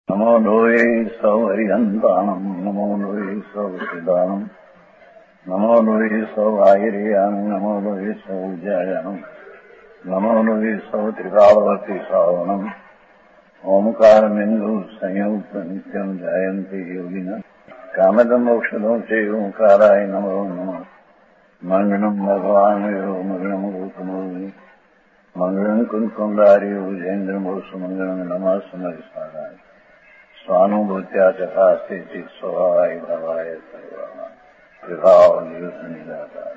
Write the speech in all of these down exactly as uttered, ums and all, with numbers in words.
નમો લોહે સૌહરિહંતાણમ નમો લોહે સૌસિદાનમ નમો લોહે સૌઆયર્યાન નમો લોહે સૌજાયાનમ નમો લોહે સૌત્રિકાવતી સાવનમ ઓમકારમિંદુ સંયુક્ત નિત્યમ જયંતી યોગિના કામદમોક્ષદો છે ઓંકારાય નમો નમઃ મંગલમ ભગવાન મંગલમ ગૌતમોની મંગલમ કુંકુંડારી ઉજેન્દ્રમો સુમંગલમ નમઃ સમરિસારાય સ્વાનુભૂત્યા ચકાસ્તે ચિત સ્વભાવાય ભવાય સર્વા વિભાવ નિદાતા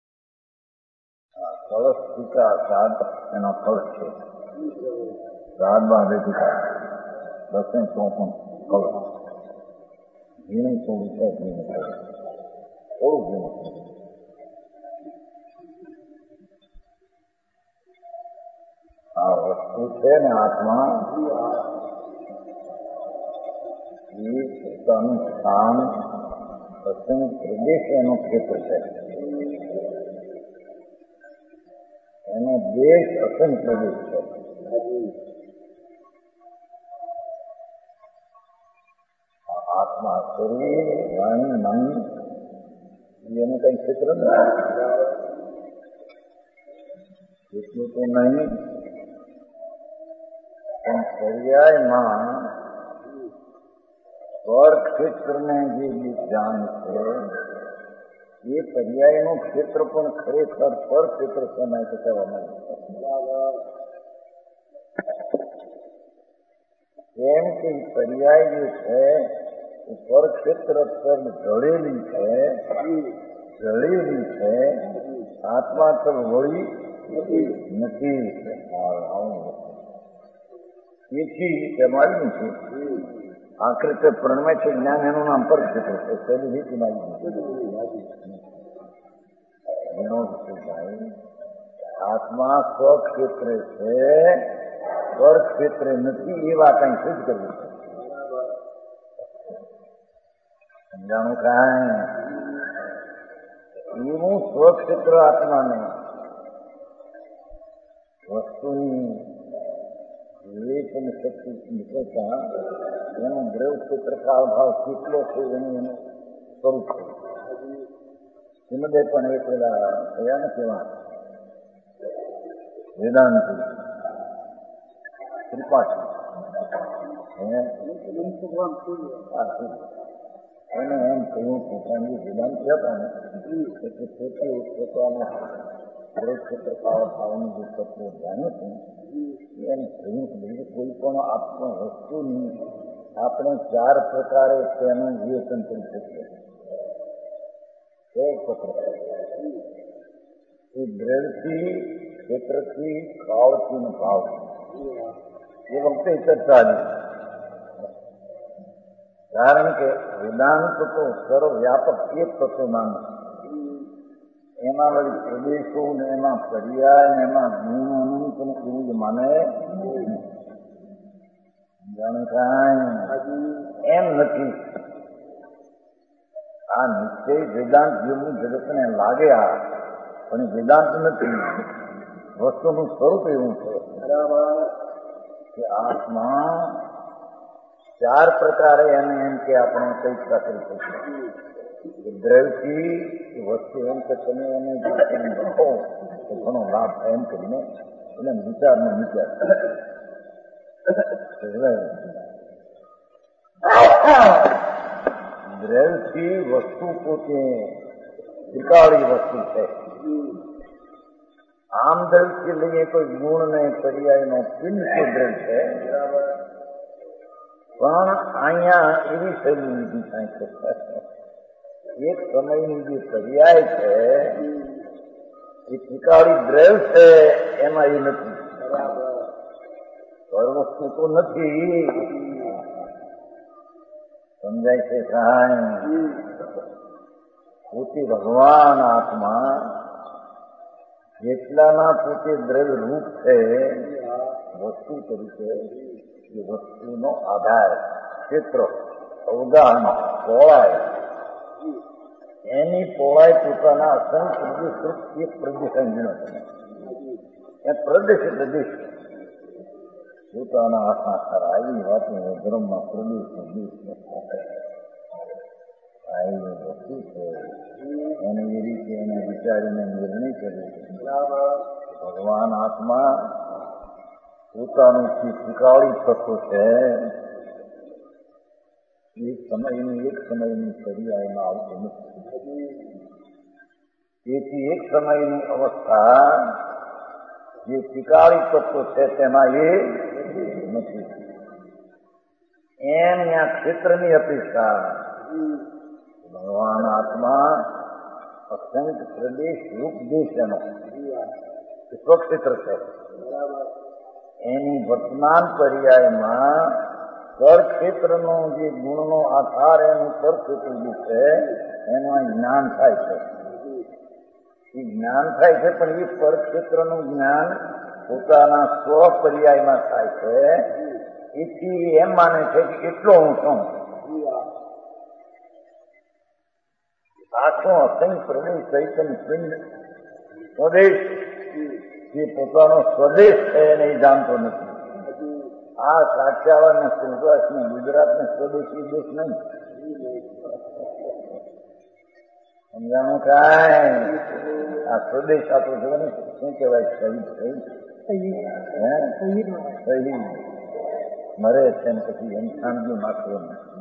કળશ ટીકા સાત એનો કળશ છે સાત બાંધે ટીકા દસે ચોપન કળશ ઝીણી થોડું છે ઝીણી થોડું ઝીણું આ વસ્તુ છે ને આત્મા એ પોતાનું સ્થાન પ્રસંગ પ્રદેશ એનું ક્ષેત્ર છે. એનો દેશ અસંગ પ્રદેશ છે. આત્મા શરીર વાણી મન એનું કઈ ક્ષેત્ર નથી એટલું તો નહીં પણ પર્યાયમાં સ્વર ક્ષેત્રને જે જ્ઞાન છે એ પર્યાયનું ક્ષેત્ર પણ ખરેખર સ્વર ક્ષેત્ર સમય કહેવામાં કેમ કે પર્યાય જે છે એ સ્વર ક્ષેત્ર પર જળેલી છે જળેલી છે આત્મા તો વળી નથી. એથી તેમાં છે આખરે તે પ્રણમે છે જ્ઞાન એનું નામ પર ક્ષેત્ર છે. તેની રીતિ ભાઈ આત્મા સ્વક્ષેત્ર છે સ્વર ક્ષેત્ર નથી એ વાત અહીં સિદ્ધ કરવી છે. સમજાણું કાંઈ એવું સ્વક્ષેત્ર આત્માને વસ્તુની વિવેચન શક્તિ નીકળતા એનો દ્રવ ક્ષેત્ર કાળ ભાવ કેટલો છે એનું એનું સ્વરૂપ છે. શ્રીમદે પણ એ પેલા કયા ને કેવા વેદાંતિ ત્રિપાઠી એને એમ કહ્યું પોતાની વેદાંતિ હતા ને એટલે પોતે પોતાના દ્રવ ક્ષેત્ર કાળ ભાવનું જે તત્વ જાણ્યું છે એને કહ્યું કે બીજું કોઈ પણ આત્મ વસ્તુની આપણે ચાર પ્રકારે તેનું વિવેચન કરી શકીએ. એ દ્રવ્યથી ક્ષેત્રથી કાળથી ભાવ એ વખતે ચર્ચા આવી. કારણ કે વેદાંત તો સર્વવ્યાપક એક તત્વ માને એમાં વળી પ્રદેશો ને એમાં પર્યાય ને એમાં ગુણોનું પણ એવું જ માને જાણે કાંઈ એમ નથી. આ નિશ્ચય વેદાંત જેવું જગતને લાગે આ પણ વેદાંત નથી. વસ્તુનું સ્વરૂપ એવું છે કે આત્મા ચાર પ્રકારે એને એમ કે આપણે પૈસા કરી શકીએ. દ્રવ્યથી વસ્તુ એમ કે તમે એને લખો તો ઘણો લાભ એમ કરીને એને વિચારમાં મૂક્યા. દ્રવ્યથી વસ્તુ પોતે ત્રિકાળી વસ્તુ છે. આમ દ્રવ્યથી લઈએ કોઈ ગુણ ને પર્યાયનો પિંડ છે દ્રવ્ય છે પણ અહીંયા એવી શૈલી લીધી કાંઈ છે. એક સમયની જે પર્યાય છે એ ત્રિકાળી દ્રવ્ય છે એમાં એ નથી. પર વસ્તુ તો નથી. સમજાય છે કાંઈ પોતે ભગવાન આત્મા જેટલાના પોતે દ્રવ્ય રૂપ છે વસ્તુ તરીકે એ વસ્તુનો આધાર ક્ષેત્ર અવગાહન પહોળાય એની પહોળાઈ પોતાના અસંગ પ્રદેશ રૂપ એક પ્રદેશ અંગીનો એ પ્રદેશ પ્રદેશ પોતાના આખા ખરા આવી વાતો ધર્મમાં પ્રદેશ આવી વસ્તુ છે. એને એ રીતે એને વિચારીને નિર્ણય કર્યો છે ભગવાન આત્મા પોતાનું જે શીખાડી થતો છે એક સમયની એક સમયની પર્યાયમાં આવતો નથી. તેથી એક સમયની અવસ્થા જે શીખાડી તત્વો છે તેમાં એ નથી. એમ ત્યાં ક્ષેત્રની અપેક્ષા ભગવાન આત્મા અસંખ્ય પ્રદેશ રૂપ દેશ એનો સ્વક્ષેત્ર છે. એની વર્તમાન પર્યાયમાં પરક્ષેત્રનો જે ગુણનો આધાર એનું પરક્ષેત્ર જે છે એમાં જ્ઞાન થાય છે. એ જ્ઞાન થાય છે પણ એ પરક્ષેત્રનું જ્ઞાન પોતાના સ્વ પર્યાયમાં થાય છે. એથી એમ માને છે કે એટલો હું છું. આખો અસંખ્ય પ્રદેશ ચૈતન્ય પિંડ સ્વદેશ જે પોતાનો સ્વદેશ છે એને એ જાણતો નથી. આ કાઠિયાવાડ ને સુરત ને ગુજરાત ને સ્વદેશી દેશ નહીં. સમજાણું કાંઈ આ સ્વદેશ આપો જો ને શું કહેવાય શહીદ શહીદ શહીદ મરે છે ને પછી એમ ખાનગી નાખવો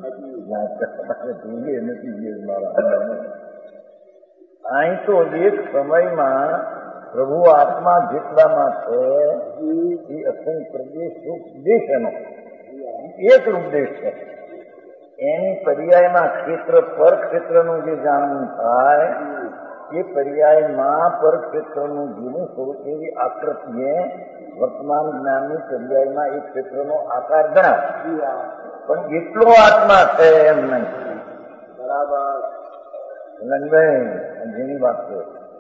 જોઈએ નથી. મારા અહીં તો એક સમયમાં પ્રભુ આત્મા જેટલામાં છે એ અસંખ્ય પ્રદેશ રૂપ દેશ એનો એક રૂપ દેશ છે. એની પર્યાયમાં ક્ષેત્ર પર ક્ષેત્રનું જે જાણવું થાય એ પર્યાયમાં પર ક્ષેત્રનું જૂનું સ્વરૂપ એવી આકૃતિએ વર્તમાન જ્ઞાનની પર્યાયમાં એ ક્ષેત્રનો આકાર ગણાય. પણ એટલો આત્મા છે એમ નહીં. બરાબર લંગભાઈ જેની વાત છે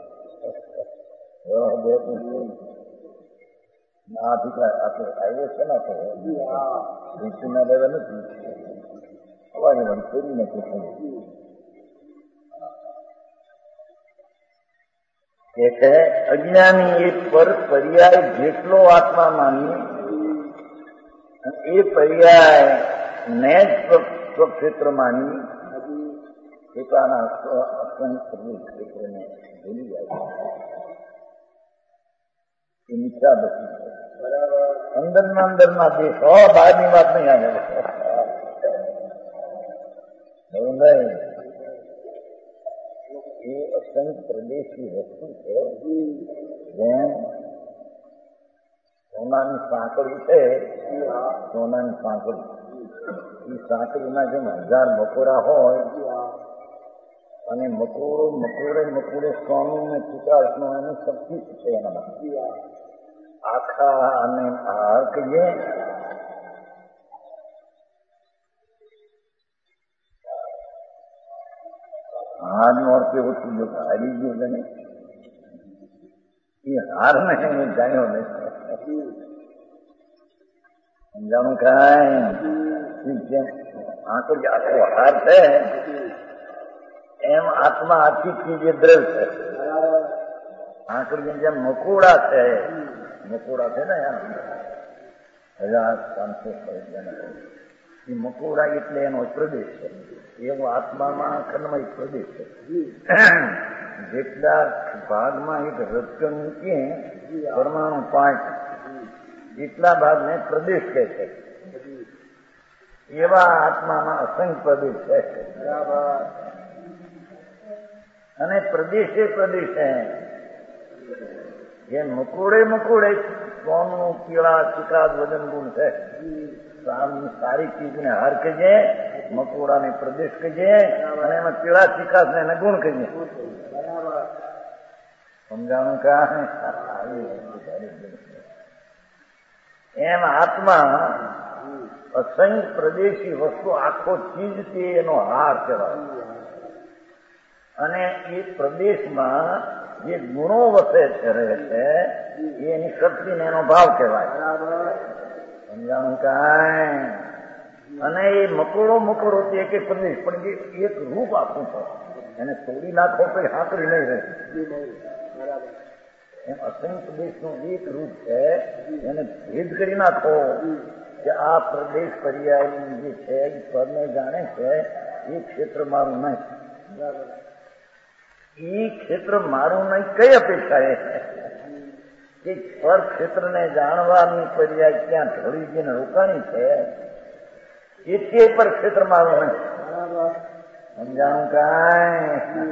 ના અધિકાર આપણે આવ્યો છે ને આપણે ના લેવા નથી અવાજ કરીને પૂછવું કે છે અજ્ઞાની એ પર પર્યાય જેટલો આત્મા માની એ પર્યાય ને જ સ્વક્ષેત્ર માની પોતાના અસંખ્ય ક્ષેત્રને ભૂલી જાય એ મિથ્યા દર્શન છે. અંદરના અંદરમાં દેશ હો બહારની વાત નહીં આવે નહીં. એ અસંખ્ય પ્રદેશી વસ્તુ છે. જેમ સોનાની સાંકળી છે સોનાની સાંકળી એ સાંકળીના જેમ હજાર મકોડા હોય અને મકોડો મકોડે મકોડે સોનું ને ચિકાસનો એની શક્તિ છે એના આખા અને હાર કહીએ હાર નો અર્થ એવો થઈ ગયો હારી ગયો ને એ હાર ને એને જાણ્યો નહીં. સમજાણું કાંઈ જેમ આંકડી આખો હાર છે એમ આત્મા આખી ચીજ એ દ્રવ છે. આંકડી જેમ મકોડા છે મકોડા છે ને હજાર પાંચસો એ મકોડા એટલે એનો પ્રદેશ છે. એવો આત્મામાં ખંડમય પ્રદેશ છે. જેટલા ભાગમાં એક રજકણ મૂકીએ પરમાણુ પાંચ એટલા ભાગને પ્રદેશ કહે છે. એવા આત્મામાં અસંખ્ય પ્રદેશ છે. અને પ્રદેશે પ્રદેશે જે મકોડે મકોડે સોનું પીળા ચિકાદ વજન ગુણ છે. સારી ચીજને હાર કહીએ મકોડાને પ્રદેશ કહીએ અને એમાં પીળા ચિકાસ ને એને ગુણ કહીએ. સમજાણું કાંઈ એમ આત્મા અસંખ્ય પ્રદેશી વસ્તુ આખો ચીજ છે એનો હાર કહેવાય. અને એ પ્રદેશમાં જે ગુણો વસે છે રહે છે એની શક્તિને એનો ભાવ કહેવાય. સમજાણું કાંઈ અને એ મકોડો મકોડો એક એક પ્રદેશ પણ એ એક રૂપ આખું છે. એને તોડી નાખો તો હાકડી નહીં રહે. એમ અસંખ્ય પ્રદેશનું એક રૂપ છે. એને ભેદ કરી નાખો કે આ પ્રદેશ પર્યાય જે છે એ પરને જાણે છે એ ક્ષેત્ર મારું નહીં, એ ક્ષેત્ર મારું નહીં કઈ અપેક્ષા એ કે પર ક્ષેત્રને જાણવાની પર્યાય ક્યાં ઢોળી જઈને રોકાણી છે એથી પર ક્ષેત્ર મારું નહીં. સમજાણું કાંઈ?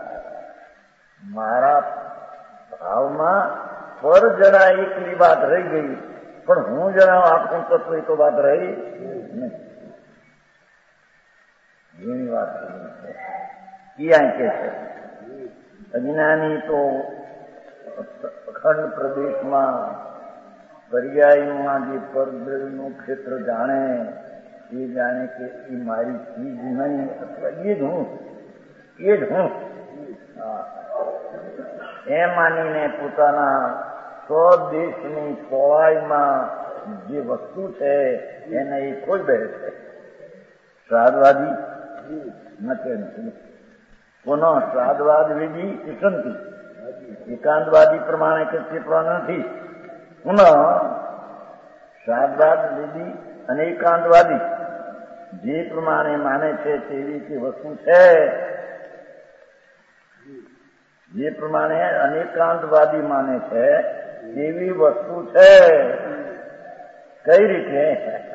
મારા ભાવમાં પર જરા એકલી વાત રહી ગઈ, પણ હું જણાવું આપણું તત્વ એ તો વાત રહી નહીં. એની વાત છે એ અહીં કે છે અજ્ઞાની તો અખંડ પ્રદેશમાં પર્યાયમાં જે પરદ્રવ્યનું ક્ષેત્ર જાણે એ જાણે કે એ મારી ચીજ નહીં અથવા એ જ હું, એ જ હું એમ માનીને પોતાના સ્વદેશની પહોળાઈમાં જે વસ્તુ છે એને એ ખોઈ બેસે છે. શ્રાદ્ધવાદી નથી, કોનો શ્રાદ્ધવાદ વિધિ સંતિ એકાંતવાદી પ્રમાણે કે તે પ્રમાણે નથી. પુનઃ શ્રાદ્ધવાદ વિધિ અને એકાંતવાદી જે પ્રમાણે માને છે તેવી તે વસ્તુ છે, જે પ્રમાણે અનેકાંતવાદી માને છે તેવી વસ્તુ છે. કઈ રીતે?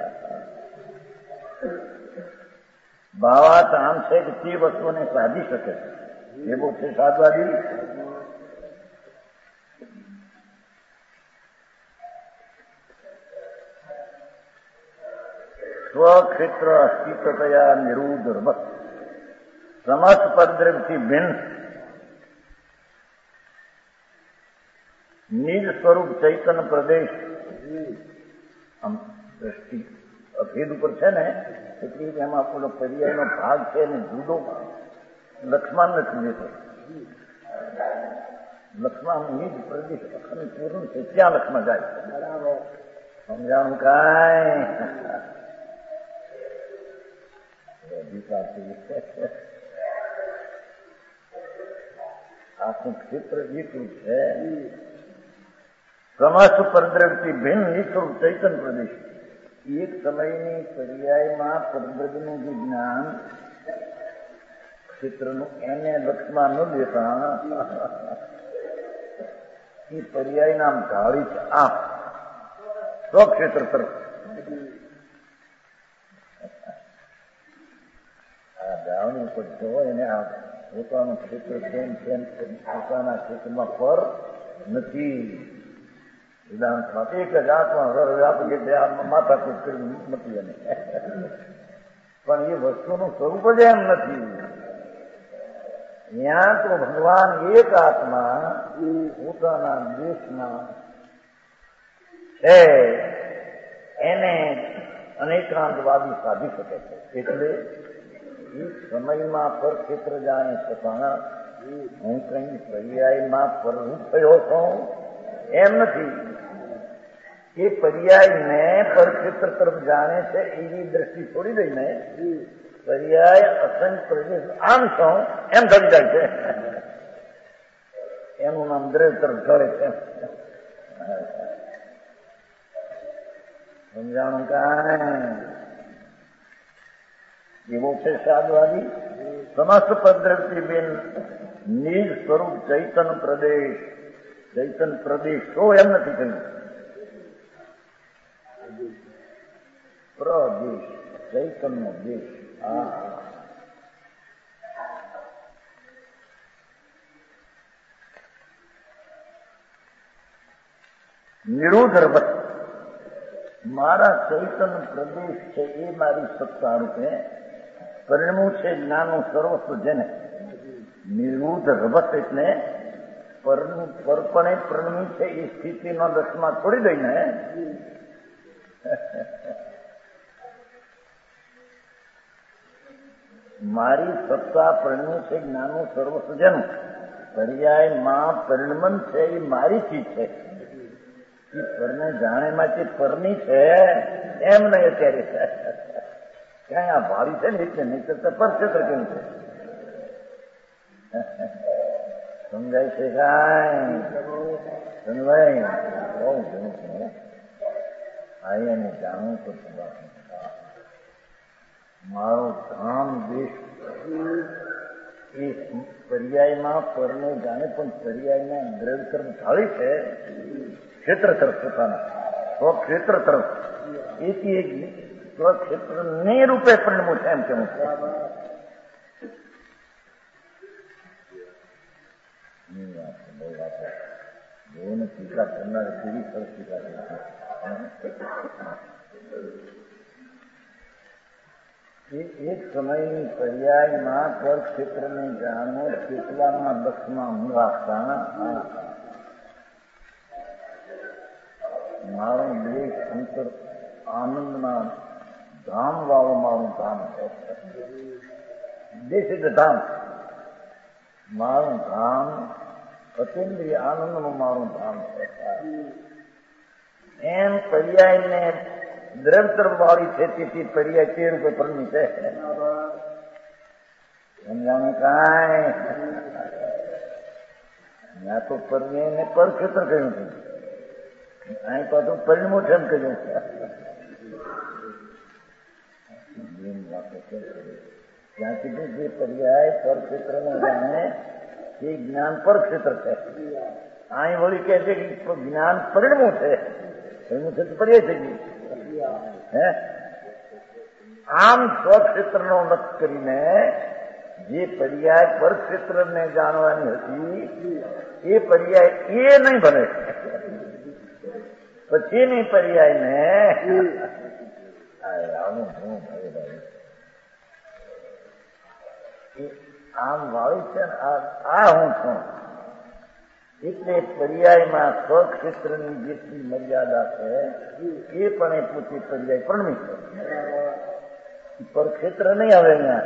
ભાવાર્થ આમ છે કે તે વસ્તુને સાધી શકે છે. એ બહુ છે સાધવાદી. સ્વક્ષેત્ર અસ્તિત્વતયા નિરુદ્ધ સમસ્ત પદ્રવથી ભિન્ન નિજ સ્વરૂપ ચૈતન પ્રદેશ આમ દ્રષ્ટિ અભેદ ઉપર છે ને એટલે એમાં આપણો પર્યાયનો ભાગ છે ને જુદો લક્ષ્મણ નથી લેતો. લક્ષ્મણ નિજ પ્રદેશ અખંડ પૂર્ણ છે ત્યાં લક્ષ્મણ જાય. સમજાણું કાંઈ? આખું ક્ષેત્ર એટલું છે. સમસ્ત પરદ્રવ્યથી ભિન્ન નિસ્વરૂપ ચૈતન પ્રદેશ. એક સમયની પર્યાયમાં પરદ્રવ્યનું જે જ્ઞાન ક્ષેત્રનું એને લક્ષ્મણ ન દેતા એ પર્યાય નામ ઢાળી છે આમ સ્વક્ષેત્ર તરફ. આ ધાવણી ઉપર જો એને આ પોતાનું ક્ષેત્ર તેમ તેમ પોતાના ક્ષેત્રમાં પર નથી. સિદ્ધાંતમાં એક જ આત્મા વ્યાપ કે માથાકૂટ કરી નથી એને, પણ એ વસ્તુનું સ્વરૂપ જ એમ નથી. ત્યાં તો ભગવાન એક આત્મા પોતાના દેશમાં છે એને અનેકાંતવાદી સાધી શકે છે. એટલે એ સમયમાં પર ક્ષેત્ર જાણે છતાં હું કઈ પર્યાયમાં પરરૂપ થયો છું એમ નથી. એ પર્યાયને પરક્ષેત્ર તરફ જાણે છે એવી દ્રષ્ટિ છોડી દઈને પર્યાય અસંખ્ય પ્રદેશ આમ છું એમ થઈ જાય છે. એનું નામ દ્રવ્ય તરફ ઢળે છે. સમજાણું કાંઈ? એવો છે સાધવાદી. સમસ્ત પદ્રવ્યથી બેન નિજ સ્વરૂપ ચૈતન પ્રદેશ. ચૈતન પ્રદેશ તો એમ નથી કહ્યું, પ્રદેશ ચૈતન નો દેશ. નિરુદ્ધ મારા ચૈતન પ્રદેશ છે એ મારી સત્તા રૂપે પરિણમું છે જ્ઞાનનું સર્વસ્વ જેને નિરુદ્ધ રભસ એટલે પરપણે પ્રણમી છે એ સ્થિતિનો દસમાં છોડી દઈને મારી સત્તા પરિણમી છે જ્ઞાનનું સર્વસ્વ જેનું પર્યાયમાં પરિણમન છે એ મારી ચીજ છે. એ પરને જાણેમાંથી પરની છે એમ નહીં અત્યારે ક્યાંય આ ભાડી છે ને એટલે નહીં કરતા પર ક્ષેત્ર કેમ છે સમજાય છે કાંઈ? ભાઈ બહુ ઘણું છે આઈ અને જાણવું તો મારો ધામ દેશ એ પર્યાયમાં પરને જાણે પણ પર્યાયમાં દ્રવ્ય તરફ ઢાળી છે ક્ષેત્ર તરફ પોતાના સ્વક્ષેત્ર તરફ એથી એક સ્વક્ષેત્ર ને રૂપે પરિણમો છે એમ કેવું છે. બહુ વાત જોને ટીકા કરનારે કેવી સરસ ટીકા કરે છે. એક સમયની પર્યાયમાં પર ક્ષેત્રને જાણો કેટલામાં લક્ષમાં હું રાખતા મારું દેશ અંતર આનંદના ધામ વાળો મારું ધામ છે. દેશ એટલે ધામ મારું ધામ અતિન્દ્રિય આનંદનું મારું ધામ છે. એમ પર્યાયને દ્રવ્ય વાળી છે તેથી પર્યાય તે રૂપે પરમી છે. સમજાણું કાંઈ ત્યાં તો પર્યાયને પરક્ષેત્ર કહ્યું હતું અહીં પાછું પરિણમું છે એમ કહ્યું છે. ત્યાં કીધું જે પર્યાય પરક્ષેત્રને જાણે એ જ્ઞાન પરક્ષેત્ર છે. અહીં વળી કહે છે કે જ્ઞાન પરિણમું છે. પરિણમું છે તો પર્યાય થઈ ગયું. હે આમ સ્વક્ષેત્રનો લક્ષ કરીને જે પર્યાય પરક્ષેત્રને જાણવાની હતી એ પર્યાય એ નહીં બને પછીની પર્યાયને આવું શું ભાઈ ભાઈ આમ વાળી છે ને આ હું છું એટલે પર્યાયમાં સ્વક્ષેત્રની જેટલી મર્યાદા છે એ પણ એ પૂછી પર્યાય પરમી છે. પરક્ષેત્ર નહીં આવે અહીંયા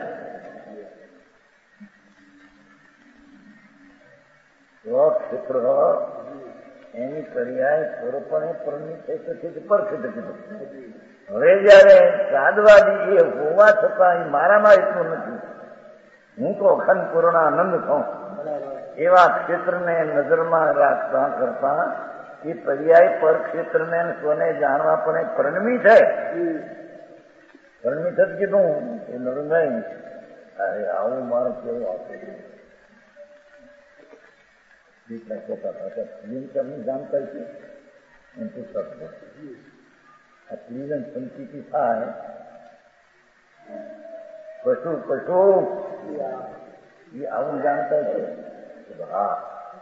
સ્વક્ષેત્ર એની પર્યાય સ્વરૂપણે પરમી થઈ શકે છે પરક્ષેત્ર કીધું. હવે જયારે સાદવાદી એ હોવા છતાં એ મારામાં એટલું નથી હું તો અખંડ પૂર્ણ આનંદ છું એવા ક્ષેત્રને નજરમાં રાખતા કરતા એ પર્યાય પર ક્ષેત્રને સ્વને જાણવા પણ એક પરિણમી છે. પરિણમી છે કીધું એ નરેન્દ્ર અરે આવું મારું કેવું આપે તમને જાણતા છે એમ પુસ્તક આ ક્લિવન સંતિથી થાય પશુ પશુ એ આવું જાણતા છે. હા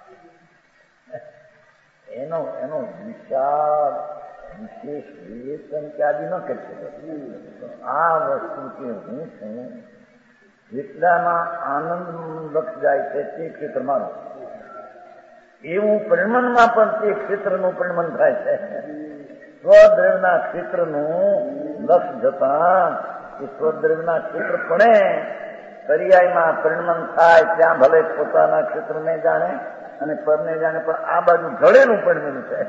એનો એનો વિશાળ વિશેષ વિવેચન ક્યાદી ન કરી શકે. આ વસ્તુ કે હું છું જેટલામાં આનંદ લક્ષ જાય છે તે ક્ષેત્ર મારું એવું પરિણમનમાં પણ તે ક્ષેત્રનું પરિણમન થાય છે. સ્વદ્રવ્યના ક્ષેત્રનું લક્ષ જતા એ સ્વદ્રવ્યના ક્ષેત્ર પણ પર્યાયમાં પરિણમન થાય ત્યાં ભલે પોતાના ક્ષેત્રને જાણે અને પરને જાણે પણ આ બાજુ ઘડેલું પરિણમન છે.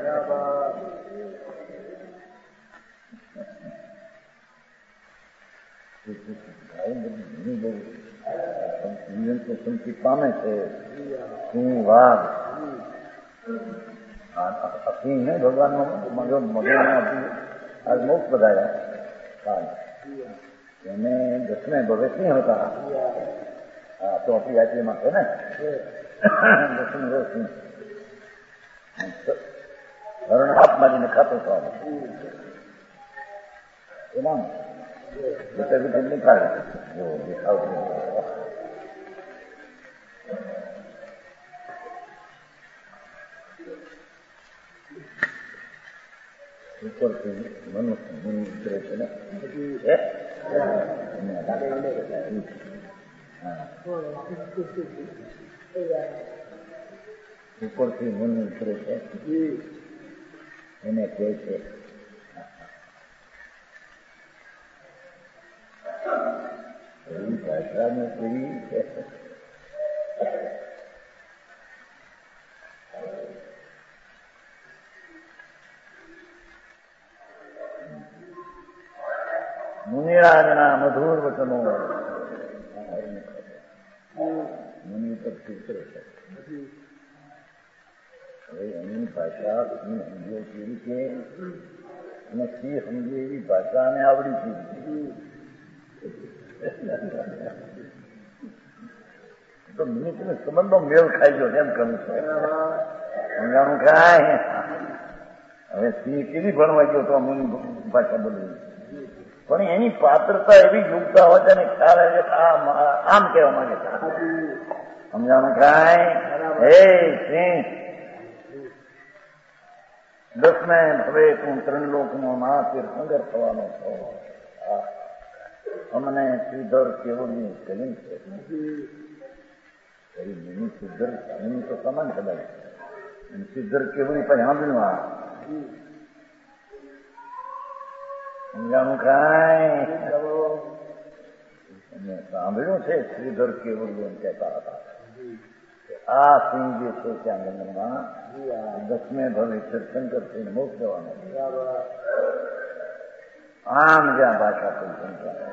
સંતિ પામે છે સિંહ વાઘ સિંહ ને ભગવાન નો મગજ મગજ આજ મોક્ષ બધાયા એને દસમે ભવે સિંહ હતા. હા તો આપણી યાત્રીમાં છે ને દસમે ભવે સિંહ હરણ હાથ મારીને ખાતો થવાનો એમાં વિચાર વિચાર નીકાળે જો દેખાવ ઉપરથી મનુષ્ય ઉતરે છે ને ઉપરથી મન ઉતરે છે એને કહે છે એવી ભાષામાં કેવી છે. મુનિરાજના મધુર વચનો મુનિ પર ચિત્ર છે હવે એની ભાષા સિંહ સમજે કેવી છે અને સિંહ સમજે એવી ભાષા અને આવડી કેવી તો મિનિટની સંબંધો મેળ ખાઈ ગયો એમ કહું છે સમજાણું કાંઈ હવે સિંહ કેવી ભણવા ગયો તો અમની ભાષા બોલવી પણ એની પાત્રતા એવી યોગતા હોય તેને ખ્યાલ આવે આમ કહેવા માંગે છે સમજાણું કાંઈ હે સિંહ દસમે હવે તું ત્રણ લોકનો ના તીર્થંકર થવાનો છો અમને શ્રીધર કેવળની કલી છે મિની સિદ્ધર મિની તો સમાન કદાચ સિદ્ધર કેવળી પણ સાંભળ્યું આ સમજાણું કાંઈ સાંભળ્યું છે શ્રીધર કેવળી એમ કહેતા હતા આ સિંહ જે છે ત્યાં જંગલમાં દસમે ભવે તીર્થંકર થઈને મોક્ષ જવાનો આમ જ્યાં ભાષા કોઈ સમજાય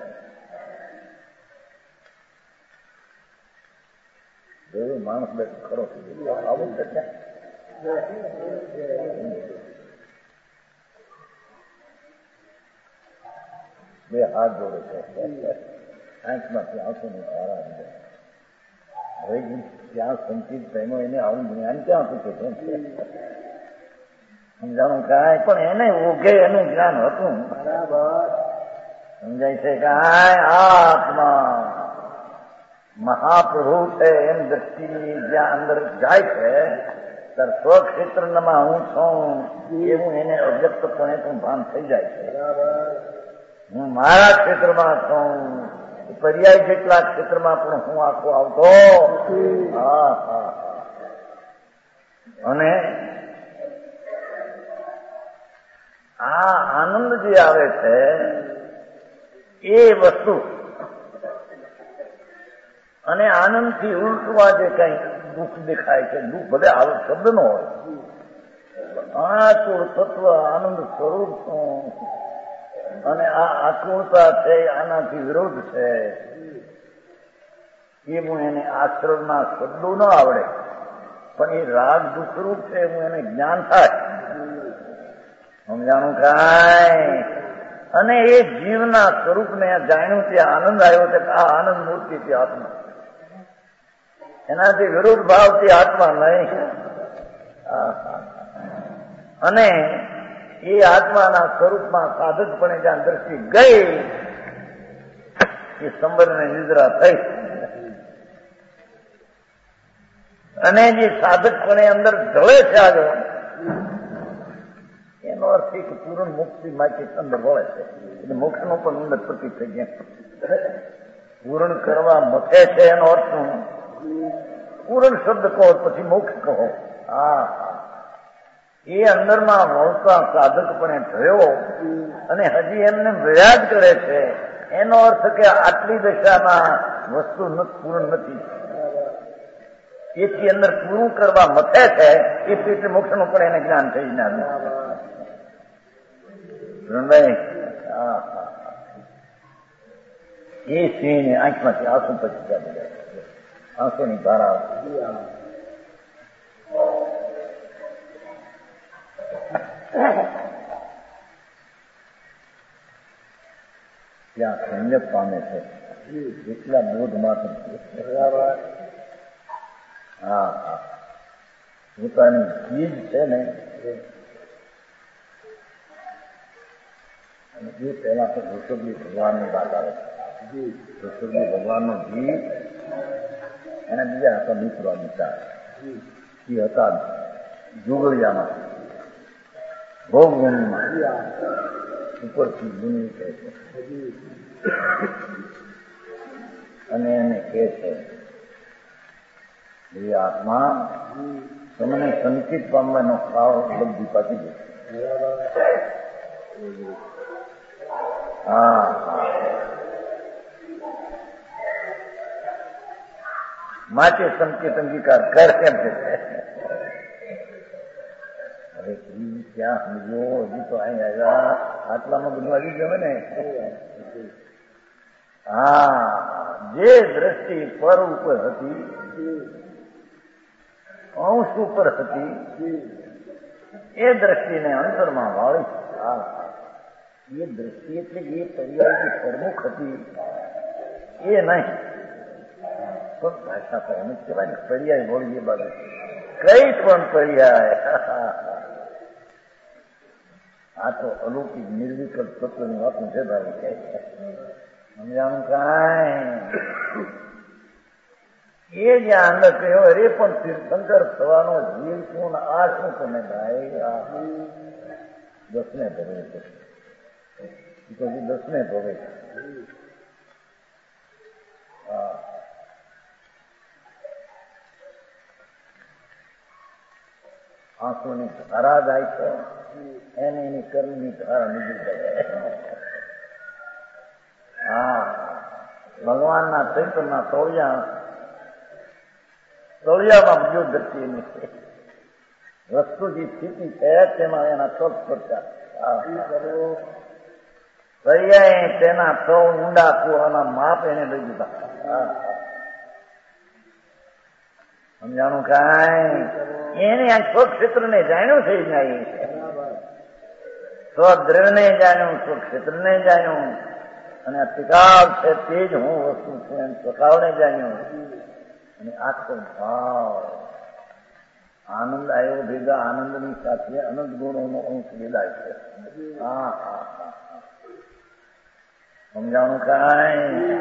જોયું માણસ બે ખરો આવું છે બે હાથ જોડે છે આંખમાંથી આંસુ ની ધારા હવે ત્યાં સંચિત થયેલો એને આવું જ્ઞાન ક્યાં પૂછે છે સમજાણું કાંઈ પણ એને ઓઘે એનું જ્ઞાન હતું સમજાય છે કાંઈ આત્મા મહાપ્રભુ છે એમ દ્રષ્ટિ જ્યાં અંદર જાય છે ત્યારે સ્વક્ષેત્રમાં હું છું એવું એને અવ્યક્તપણે પણ ભાન થઈ જાય છે હું મારા ક્ષેત્રમાં છું પર્યાય જેટલા ક્ષેત્રમાં પણ હું આખો આવતો હા હા અને આ આનંદ જે આવે છે એ વસ્તુ અને આનંદથી ઉલટવા જે કઈ દુઃખ દેખાય છે દુઃખ ભલે આવો શબ્દ નો હોય આતુર તત્વ આનંદ સ્વરૂપ છું અને આ આતુરતા છે આનાથી વિરોધ છે એ હું એને આશ્રમના શબ્દો ન આવડે પણ એ રાગ દુઃખરૂપ છે હું એને જ્ઞાન થાય સમજાણું કાંઈ અને એ જીવના સ્વરૂપને જાણ્યું ત્યાં આનંદ આવ્યો છે કે આ આનંદ મૂર્તિ છે આત્મા એનાથી વિરુદ્ધ ભાવથી આત્મા નહીં અને એ આત્માના સ્વરૂપમાં સાધકપણે જ્યાં દ્રષ્ટિ ગઈ એ સંબરને નિદ્રા થઈ અને જે સાધકપણે અંદર ઢળે છે આગળ એનો અર્થ એ કે પૂર્ણ મુક્તિ માટે અંદર વળે છે એટલે મોક્ષનો પણ અંદર પ્રતીક થઈ ગયા પૂર્ણ કરવા મથે છે એનો અર્થ શું પૂર્ણ શબ્દ કહો પછી મોક્ષ કહો હા એ અંદરમાં વળતા સાધકપણે થયો અને હજી એમને વિરાજ કરે છે એનો અર્થ કે આટલી દશામાં વસ્તુ પૂર્ણ નથી એથી અંદર પૂરું કરવા મથે છે એ રીતે મોક્ષનું પણ એને જ્ઞાન થઈ ના એ સિંહને આંખમાંથી આંસુ પછી ચાલી જાય આંસુની ધારા ત્યાં સંયમ પામે છે એટલા બોધ માત્ર હા હા પોતાની ચીજ છે ને અને એ પહેલા તો ઋષભજી ભગવાનની વાત આવે છે ઋષભજી ભગવાનનો જીવ અને બીજા હતા મિત્રો વિચાર એ હતા જુગળિયામાં ભોગભૂમિમાં ઉપરથી ગુની કહે છે અને એને કહે છે એ આત્મા તમને સંકિત પામવાનો ખાવ ઉપલબ્ધિ પાકી જશે હા હા માટે સંકેત અંગીકાર કર કેમ છે હવે ક્યાં સમજો હજી તો અહીં આવ્યા આટલામાં બધું આવી ગયો ને હા જે દ્રષ્ટિ પર ઉપર હતી અંશ ઉપર હતી એ દ્રષ્ટિને અંતરમાં વાળી. એ દ્રષ્ટિ એટલે એ પર્યાયની પ્રમુખ હતી એ નહીં, પણ ભાષા પર એમ કહેવાય ને પર્યાય બોલી એ બાબત કઈ પણ પર્યાય. આ તો અલૌકિક નિર્વિકલ્પ તત્વની વાતું છે ભાઈ. કે સમજાણું કાંઈ એ જ્યાં અંદર કહ્યો અરે પણ તીર્થંકર થવાનો જીવ શું આ શું તમે ભાઈ દસને ભવે છે પછી દસને ભવે છે. હા આંસુની ધારા જાય છે એને એની કર્મની ધારા નીકળી જાય. હા ભગવાનના ચૈતનના તોળિયા તોળિયામાં બીજો દ્રષ્ટિ એની છે. વસ્તુ જે સ્થિતિ છે તેમાં એના તપ કરતા પર્યાય તેના સૌ ઊંડા કુવાના માપ એને લઈ દીધા. સમજાણું કાંઈ એને આ સ્વક્ષેત્ર ને જાણ્યું છે નહીં, સ્વદ્રવ્ય ને જાણ્યું, સ્વક્ષેત્ર ને જાણ્યું, અને આ ટિકાવ છે તે જ હું વસ્તુ છું એમ સ્વભાવને જાણ્યું. અને આખો ભાવ આનંદ આવ્યો ભેગા આનંદની સાથે અનંત ગુણોનો અંશ વેલાય છે. હા હા હા સમજાણું કાંઈ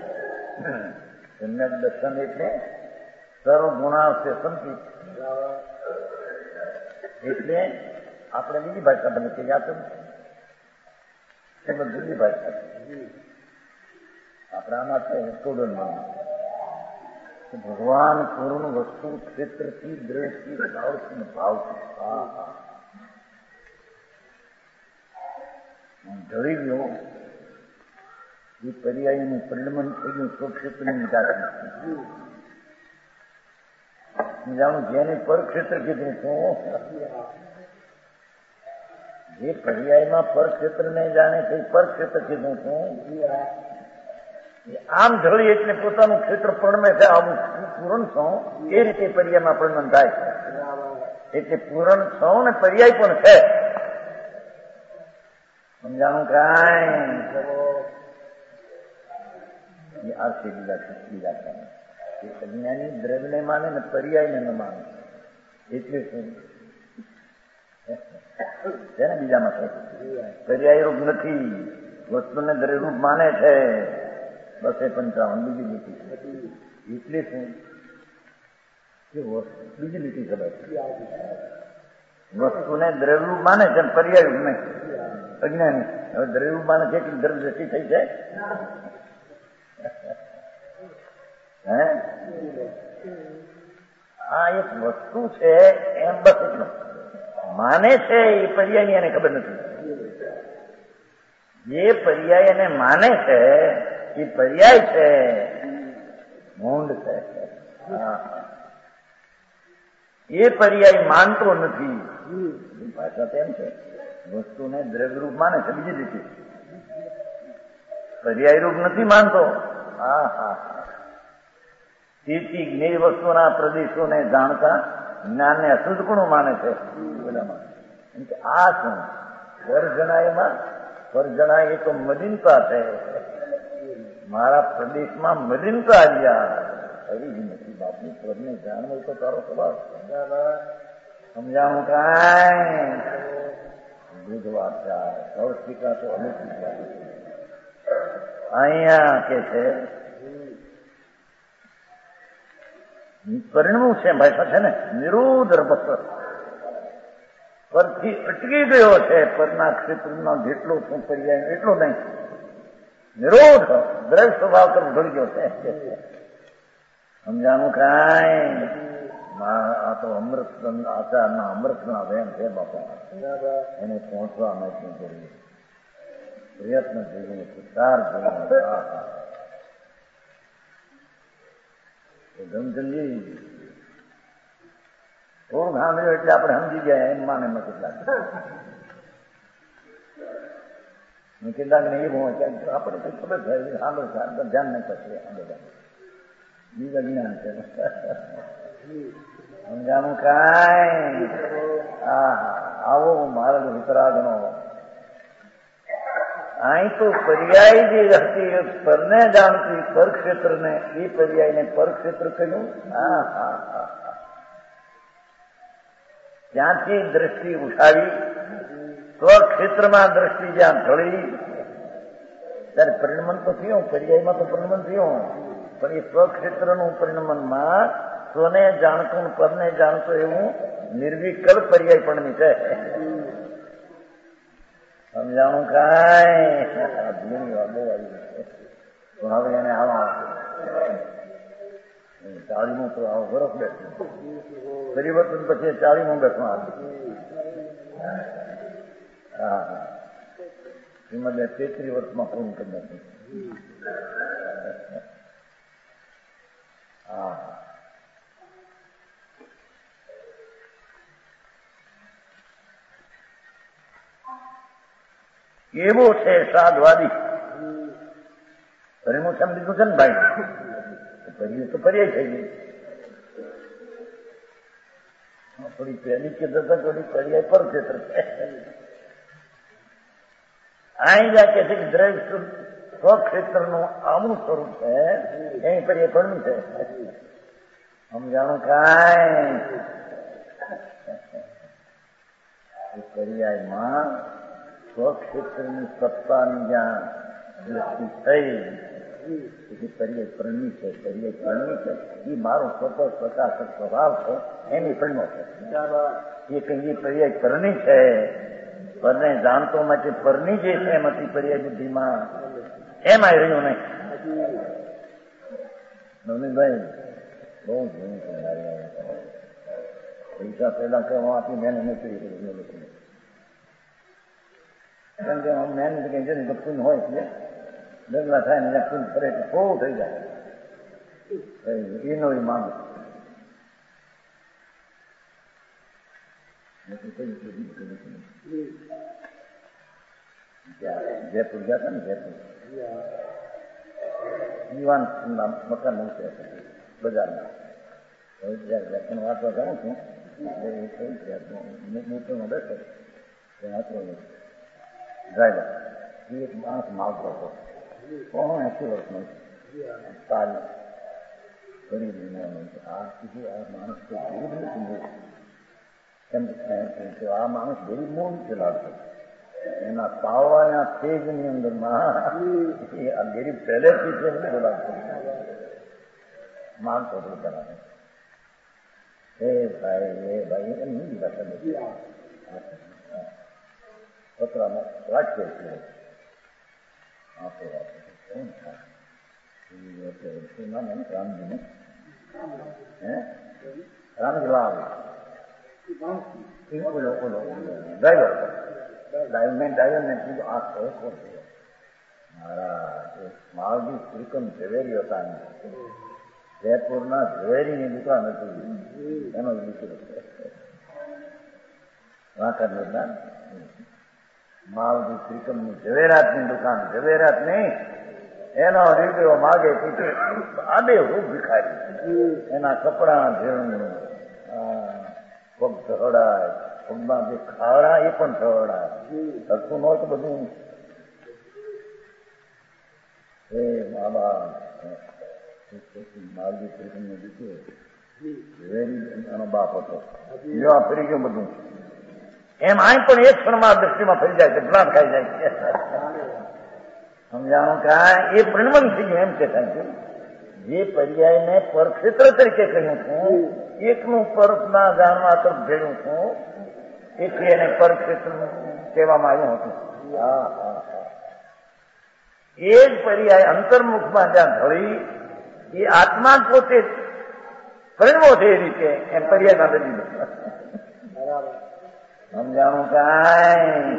સમ્યક દર્શન એટલે સર્વ ગુણાવશે સંકિત. એટલે આપણે બીજી ભાષા બને કે યાદ એ બધી ભાષા આપણે આમાં છે સ્ટુડન્ટ ભગવાન પૂર્ણ વસ્તુ ક્ષેત્રથી દ્રષ્ટિ ભાવથી ભાવથી ઢળી ગયો એ પર્યાયનું પરિણમન થઈ ગયું સ્વક્ષેત્રની નિકાસી. જાણું જેને પરક્ષેત્ર કીધું છું જે પર્યાયમાં પરક્ષેત્ર ને જાણે તે પરક્ષેત્ર કીધું છું. આમ ઢળી એટલે પોતાનું ક્ષેત્ર પરણમે છે આવું પૂરણ છો એ રીતે પર્યાયમાં પરિણમન થાય છે. એટલે પૂરણ છો ને પર્યાય પણ છે. સમજાણું કાંઈ આર્થિક બીજા બીજા એ અજ્ઞાની દ્રવ્યને માને ને પર્યાયને ન માને એટલે શું છે ને બીજામાં છે પર્યાય રૂપ નથી વસ્તુને દ્રવ્યરૂપ માને છે. બસે પંચાવન બીજી લીટી એટલે શું કે બીજી લીટી ખબર વસ્તુને દ્રવ્યરૂપ માને છે પર્યાય રૂપ નહીં અજ્ઞાની. હવે દ્રવ્યરૂપ માને છે કે દ્રવ્ય દ્રષ્ટિ થઈ છે હે આ એક વસ્તુ છે એમ બસ એટલું માને છે એ પર્યાય એને ખબર નથી. જે પર્યાય એને માને છે એ પર્યાય છે મૂંડ છે. એ પર્યાય માનતો નથી. ભાષા તેમ છે વસ્તુને દ્રવ્યરૂપ માને છે બીજી રીતે પર્યાય રૂપ નથી માનતો. હા હા તેથી જ્ઞેય વસ્તુના પ્રદેશોને જાણતા જ્ઞાનને અશુદ્ધ ગુણો માને છે. આ શું પરજણાયમાં પરજણાય એ તો મલિનતા છે. મારા પ્રદેશમાં મલિનતા આવ્યા હરી નથી બાપની સ્વરને જાણવું તો તારો સ્વભાવ સમજાણું કાંઈ દૂધ વાર્તા સૌષ્ટિકા તો અનુકૂળ અહીંયા કે છે પરિણમું છે ભાષા છે ને નિરુદ્ર બસર પરથી અટકી ગયો છે. પરના ક્ષેત્રમાં જેટલો શું પર્યાય એટલો નહીં નિરોધ દ્રવ્ય સ્વભાવ તરફ ઢળી ગયો છે. સમજાનું કાંઈ આ તો અમૃત આચારના અમૃતના વેમ છે બાપા. એને પહોંચવા નથી જોઈએ પ્રયત્ન જોઈએ પુરસાર જોઈએ. ધમચંદી થોડું સાંભળ્યું એટલે આપણે સમજી ગયા એમ માને ન કેટલાક કેટલાક ને એવું હોય આપણે કઈ ખબર થાય સાંભળ ધ્યાન નહીં કરશે બીજા જ્ઞાન છે. સમજાણું કાંઈ? આવો માર્ગ વિતરાગનો. અહીં તો પર્યાય જે હતી પરને જાણતી પરક્ષેત્રને, એ પર્યાયને પરક્ષેત્ર કહ્યું. હા હા હા ત્યાંથી દ્રષ્ટિ ઉઠાવી સ્વક્ષેત્રમાં દ્રષ્ટિ જ્યાં ઢળી ત્યારે પરિણમન તો થયું, પર્યાયમાં તો પરિણમન થયું, પણ એ સ્વક્ષેત્રનું પરિણમનમાં સ્વને જાણતું પરને જાણતું એવું નિર્વિકલ્પ પર્યાય પણ છે. સમજાણું કાંઈ? હવે એને આવા ચાળીમું તો આવો બરફ બેઠું પરિવર્તન પછી ચાળીમું બેઠવા હા હા એમાં બે તેત્રીસ વર્ષમાં પૂર્ણ કરી નાખ્યું. હા એવો છે સાધવાદી. પરિમોશન લીધું છે ને ભાઈ, પર્યાય તો પર્યાય થઈ ગઈ. થોડી પહેલી કે દશક થોડી પર્યાય પર ક્ષેત્ર છે. અહીં જા કે છે કે દ્રવ્ય સ્વક્ષેત્રનું આમું સ્વરૂપ છે, એ પર્યાય પણ છે. સમજાણું કાંઈ? પર્યાયમાં સ્વક્ષેત્રની સત્તાની જ્યાં દ્રષ્ટિ થઈ એ પર્યાય પરણી છે. પર્યાય પરણી છે એ મારો સ્વતઃ પ્રકાશક સ્વભાવ છે, એની પરણો છે. એ કઈ પર્યાય પરણી છે, પરને જાણતો માટે પરની જે છે એમાંથી પર્યાય બુદ્ધિમાં એમાં રહ્યું નહીં. નવનીભાઈ બહુ ઘણું છે. પૈસા પેલા કરવા આપી મેં નથી કર્યું, કારણ કે મહેનત કઈ છે ને તો પૂન હોય છે, ડગલા થાય ને પૂન ફરે તો બહુ થઈ જાય. એનો માનો જયપુર ગયા હતા ને, જયપુર યુવાન મકાન મૂકે બજારમાં. જયારે વ્યાખ્યાન વાંચવા જાઉં છું મૂર્તિમાં બેસે ડ્રાઈવર એ એક માણસ માવતો હતો, કોણ એસી વર્ષનો સારી ગરીબ આ કીધું આ માણસ તો ગરીબ નથી, એમ આ માણસ ગરીબ મૂળ ચલાવતો, એના પાવવાના તેજની અંદરમાં આ ગરીબ પહેલેથી છે એમને બોલાવતો માણસો પોતાના. હે ભાઈ એ ભાઈ એમ નહીં ભાષા પતરામાં વાંચે છે. રામજીને હે રામજી લાલ ઓલો ઓલો ડ્રાઈવર ડાયમંડ ડ્રાઈવર ને કીધું આ કહે કોણ છે મારા માવજી શ્રીકંદ ઝવેરી હતા. જયપુરના ઝવેરીની દુકાન હતી, એનો દીકરો વાંકાનેરના માવજી શ્રીકંદની ઝવેરાતની દુકાન, ઝવેરાત નહીં એનો દીકરો માગે પૂછે આડે હું ભિખારી, એના કપડા ઝેરણું પગ ઢહડાય, પગમાં જે ખાવડા એ પણ ઢહડાય, થતું ન હોય તો બધું એ મા બાપ માવજી શ્રીકંદનો દીકરો ઝવેરી એનો બાપ હતો. જો આ ફરી ગયું બધું એમ અહીં પણ એક ક્ષણમાં દ્રષ્ટિમાં ફરી જાય છે, ભ્રાંત ખાઈ જાય છે. સમજાણું કાંઈ? એ પરિણમન થઈ ગયું એમ છે. કારણ જે પર્યાયને પરક્ષેત્ર તરીકે કહ્યું છું, એકનું પરના જાણવા તરફ ભેળું છું, એથી એને પરક્ષેત્ર કહેવામાં આવ્યું હતું. હા હા હા એ જ પર્યાય અંતર્મુખમાં જ્યાં ઢળી એ આત્મા પોતે પરિણમો છે એ રીતે એમ પર્યાયમાં બની ગયો. સમજાણું કાંઈ?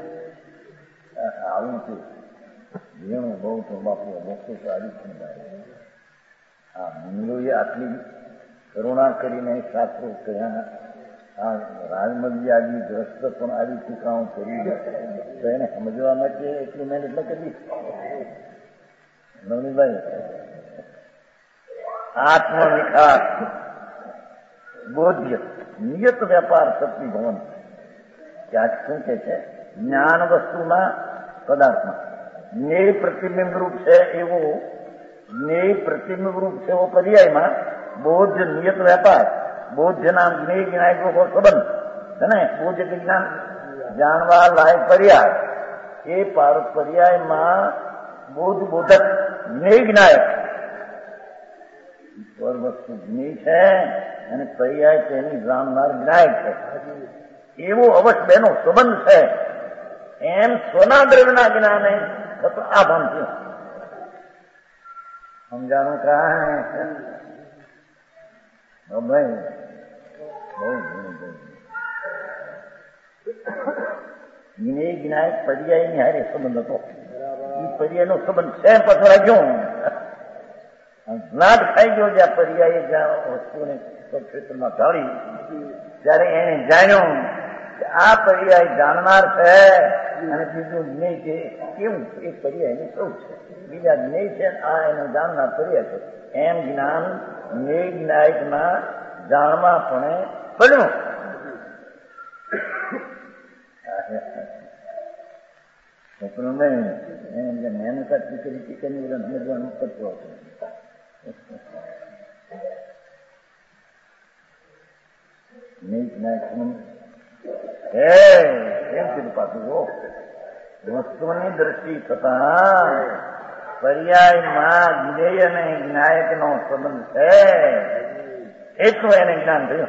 આવું છે જેનું બહુ તો બાપુ મોક્ષું સારી છે. હા મુનિઓએ આટલી કરુણા કરીને શાસ્ત્રો કહ્યા, આ રાજમર્યાદી દ્રષ્ટ પણ આવી ટીકાઓ કરી તો એને સમજવા માટે એટલી મહેનત ન કરી. નવનીભાઈ આત્મવિકાસ બોધ્ય નિયત વ્યાપાર શક્તિ ભવન. ક્યાંક શું કે છે? જ્ઞાન વસ્તુના પદાર્થમાં જ્ઞેય પ્રતિબિંબ રૂપ છે એવો જ્ઞેય પ્રતિબિંબ રૂપ છે એવો પર્યાયમાં બોધ્ય નિયત વ્યાપાર બોધ્યના જ્ઞેય જ્ઞાયક સંબંધ છે ને. બોધ્ય જ્ઞાન જાણવા લાયક પર્યાય એ પાર પર્યાયમાં બોધ બોધક જ્ઞેય જ્ઞાયક પર વસ્તુ જ્ઞેય છે અને પર્યાય તેની જાણનાર જ્ઞાયક છે એવો અવશ્ય બેનો સંબંધ છે. એમ સ્વના દ્રવ્યના જ્ઞાને આ ભાન થયું. સમજાનું કાંઈ ભાઈ જ્ઞેય જ્ઞાયક પર્યાયની હારે સંબંધ હતો. એ પર્યાયનો સંબંધ છે પાછો રાખ્યો. જ્ઞાત ખાઈ ગયો જ્યાં પર્યાય જ્યાં વસ્તુને ક્ષેત્રમાં ઢાળી ત્યારે એને જાણ્યું કે આ પર્યાય જાણનાર છે અને બીજું જ્ઞેય છે. કેવું એ પર્યાયનું સૌ છે, બીજા જ્ઞેય છે, આ એનો જાણનાર પર્યાય છે. એમ જ્ઞાન જ્ઞેય જ્ઞાયકના જાણવા પણ પડ્યું. મહેનત કરી ટીકરની બધા સમજવાનું કરતો હતો. એમ કીધું પાછું વસ્તુની દ્રષ્ટિ થતા પર્યાયમાં જ્ઞેય અને જ્ઞાયક નો સંબંધ છે એટલું એને જ્ઞાન થયું.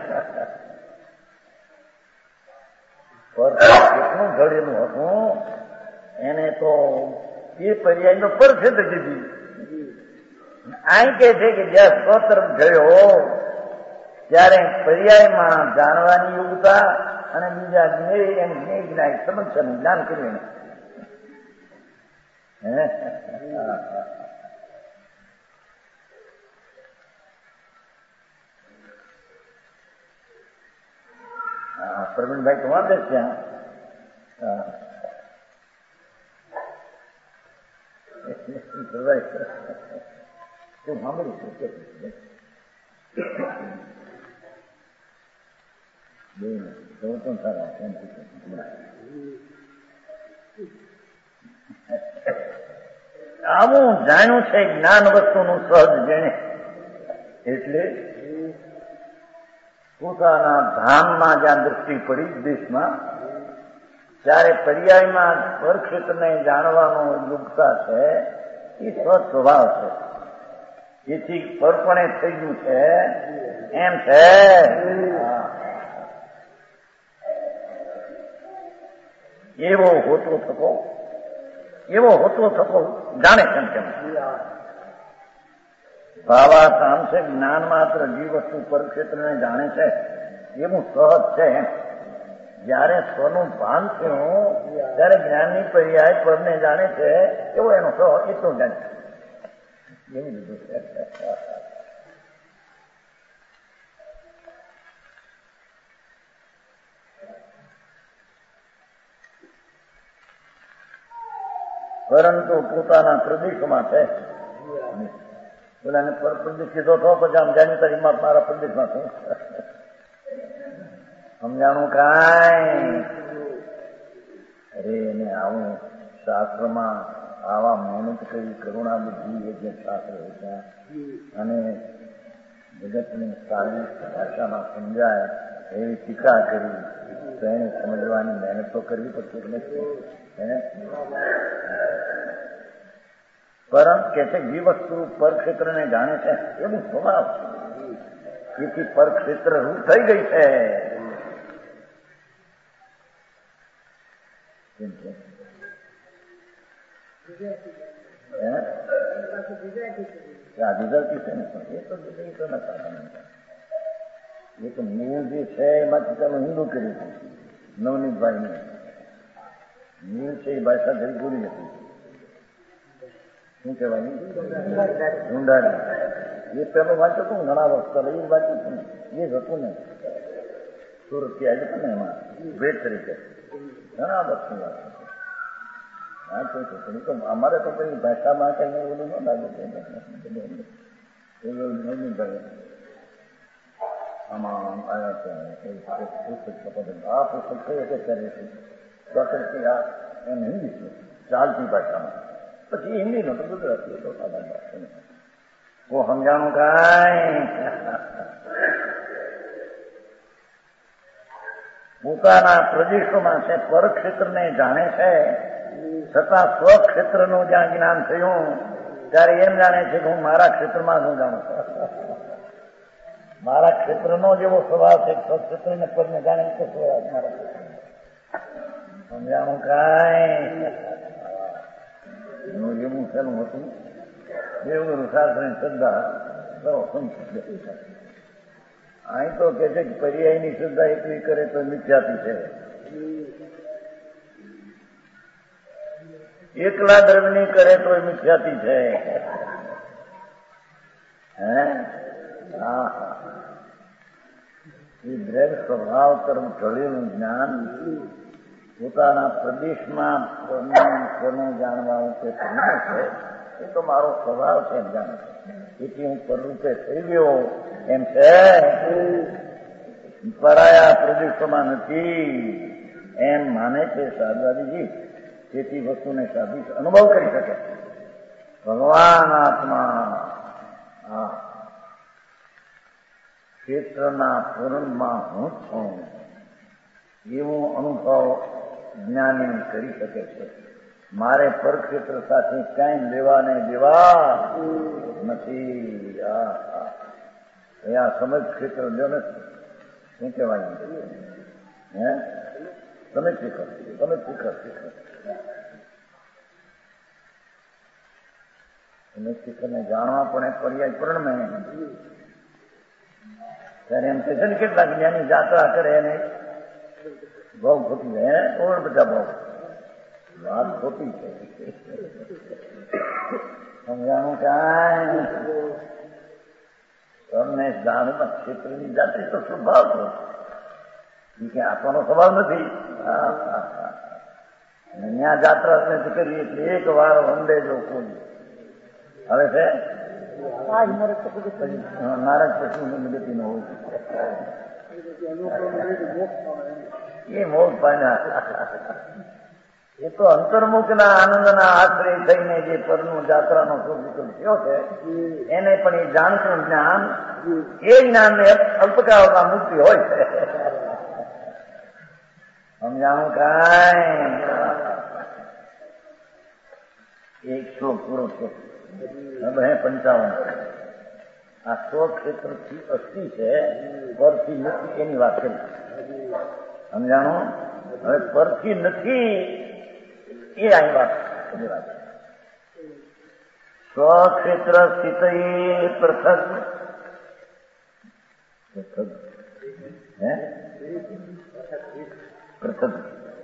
કેટલું ઘડેલું હતું એને તો એ પર્યાય નો પર છે તો કીધી. આ કે છે કે જ્યાં સ્વતરફ ગયો ત્યારે પર્યાયમાં જાણવાની યોગ્યતા અને બીજા જ્ઞેય એમ જ્ઞેય જ્ઞાયક સમસ્યાનું જ્ઞાન કર્યું. હા પ્રવીણભાઈ તો વાંધે છે ત્યાં સાંભળ્યું સારા આવું જાણ્યું છે જ્ઞાન વસ્તુનું સહજ જેને એટલે પોતાના ધામમાં જ્યાં દ્રષ્ટિ પડી દેશમાં ત્યારે પર્યાયમાં પરક્ષેત્રને જાણવાનો યોગ્યતા છે એ સ્વ સ્વભાવ છે. જેથી પરપણે થઈ ગયું છે એમ છે. એવો હોતો થતો એવો હોતો થતો જાણે કેમ કેમ ભાવાર્થ આમ છે જ્ઞાન માત્ર જે વસ્તુ પરક્ષેત્રને જાણે છે એવું સહજ છે એમ. જયારે સ્વનું ભાન થયું ત્યારે જ્ઞાનની પર્યાય પરને જાણે છે એવો એનો સહજ એટલું જાણે એવું લીધું છે. પરંતુ પોતાના પ્રદેશમાં છે. પેલાને પર પ્રદેશ કીધો તો પછી આમ જાણી તારી મારા પ્રદેશમાં છું સમજાણું કાંઈ. અરે એને આવું શાસ્ત્રમાં આવા મહેનત કરી કરુણા બુદ્ધિ એ જે શાસ્ત્ર હતા અને જગતને સારી ભાષામાં સમજાય એવી ટીકા કરી તો એને સમજવાની મહેનત તો કરવી પડશે નથી. પરંતુ કે છે જે વસ્તુ પરક્ષેત્રને જાણે છે એવું સ્વભાવ છે. એથી પરક્ષેત્ર રૂપ થઈ ગઈ છે. વિદ્યાર્થી છે ને પણ એ તો એ તો નતા એ તો મૂળ જે છે એમાંથી તમે હિન્દુ કર્યું છે નવનીતભાઈ ને મૂળ છે એ ભાષા જરી બોલી હતી. શું કહેવાય ઢુંડારી એ પેલું વાંચ્યું હતું ઘણા વર્ષ પહેલા એ વાંચ્યું હતું એ જ હતું ને સુરતથી આવ્યું હતું ને એમાં ભેટ તરીકે ઘણા વર્ષની વાત વાંચ્યું છે. પણ તો અમારે તો કઈ ભાષામાં કઈ એવું ન લાગે છે. આમાં આવ્યા છે પુસ્તક આ પુસ્તક કઈ રીતે કરે છે સ્વતંત્રી આ એમ હિન્દી છે ચાલતી ભાષામાં પછી હિન્દી નો તો ગુજરાતી તો સાધારણ કો સમજાણું કાંઈ પોતાના પ્રદેશોમાં છે પરક્ષેત્રને જાણે છે છતાં સ્વક્ષેત્રનું જ્યાં જ્ઞાન થયું ત્યારે એમ જાણે છે કે હું મારા ક્ષેત્રમાં હું જાણું મારા ક્ષેત્રનો જેવો સ્વભાવ છે સ્વક્ષેત્રને પદને જાણે તો સ્વભાવ મારા સમજાણું કાંઈ એનું એવું શેનું હતું એવું શાસ્ત્રની શ્રદ્ધા અહીં તો કે છે કે પર્યાયની શ્રદ્ધા એટલી કરે તો મિથ્યાતી છે એકલા દ્રવ્યની કરે તો મિથ્યાતી છે હે હા એ દ્રવ્ય સ્વભાવ તરફ ઢળેલું જ્ઞાન પોતાના પ્રદેશમાં કોને જાણવાનું તે છે એ તો મારો સ્વભાવ છે એમ જાણે એથી હું પરરૂપે થઈ ગયો એમ છે પરાયા પ્રદેશોમાં નથી એમ માને છે સાધવાદીજી તેથી વસ્તુને સાધી અનુભવ કરી શકે ભગવાન આત્મા હા ક્ષેત્રના પૂર્ણમાં હું છું એવો અનુભવ જ્ઞાની કરી શકે છે મારે પરક્ષેત્ર સાથે ક્યાંય લેવા ને દેવા નથી આ સમજ ક્ષેત્ર જો નથી શું કહેવાય હે તમે શીખર તમે શીખર શીખર તમે શીખરને જાણવા પણ એક પર્યાય પરણમે ત્યારે એમ કહે છે ને કેટલાક જ્ઞાની જાત્રા કરે એને ભાવ ખોટી જાય હે કોણ બધા ભાવ વાત ખોટી છે સમજાણું કાંઈ તમને જાણવા ક્ષેત્રની જાતે તો સ્વભાવ છે કે આપવાનો સ્વભાવ નથી ત્યાં જાત્રા નથી કરી એટલે એક વાર વંદે જો કોઈ હવે છે નારદ પછી ગતિ નો હોય એ મોક્ષ પામ્યા એ તો અંતર્મુખના આનંદના આશ્રય થઈને જે પરનું જાત્રાનો સુખ થયો છે એને પણ એ જાણતું જ્ઞાન એ જ્ઞાનને અલ્પકાળમાં મુક્તિ હોય છે સમજાણું કાંઈ એક શ્લોક પૂરો છે હવે પંચાવન આ સો ક્ષેત્રથી અસ્થિ છે પરથી નથી એની વાત કરી સમજાણું હવે પરથી નથી એ અહીં વાત સ્વક્ષેત્ર સ્થિત પૃથક હે પૃથક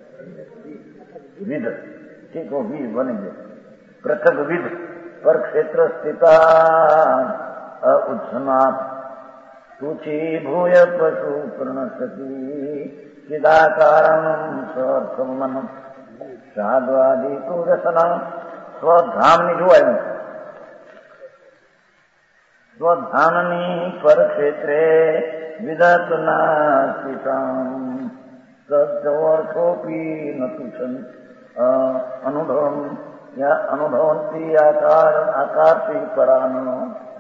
વિધ ઠીક હો વી બની ગયો પૃથક વિધ પર ક્ષેત્ર સ્થિતા ઉત્સના તુચી ભૂય પશુ પ્રણસતી ચિદાકારણમ સ્વર્થમન સાધ્વાદી પુરસના સ્વધામની જોવાયું સ્વધામની પરક્ષેત્રે વિદતના સ્થિતમ તદ્વર્થોપી નતુષન અનુભવમ અનુભવંતી આકાર આકારથી પરાનો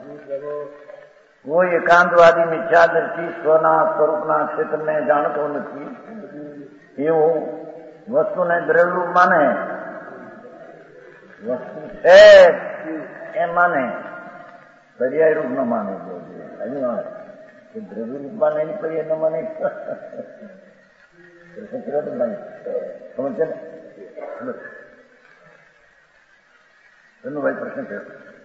કોઈ એકાંતવાદી મિથ્યાદર્શી સ્વના સ્વરૂપના ક્ષેત્રને જાણતો નથી એવું વસ્તુને દ્રવ્યરૂપ માને વસ્તુ છે એ માને પર્યાય રૂપ ન માને દ્રવ્યરૂપ માને એની પર્યાય ન માને સમજ છે ને એનો ભાઈ પ્રશ્ન છે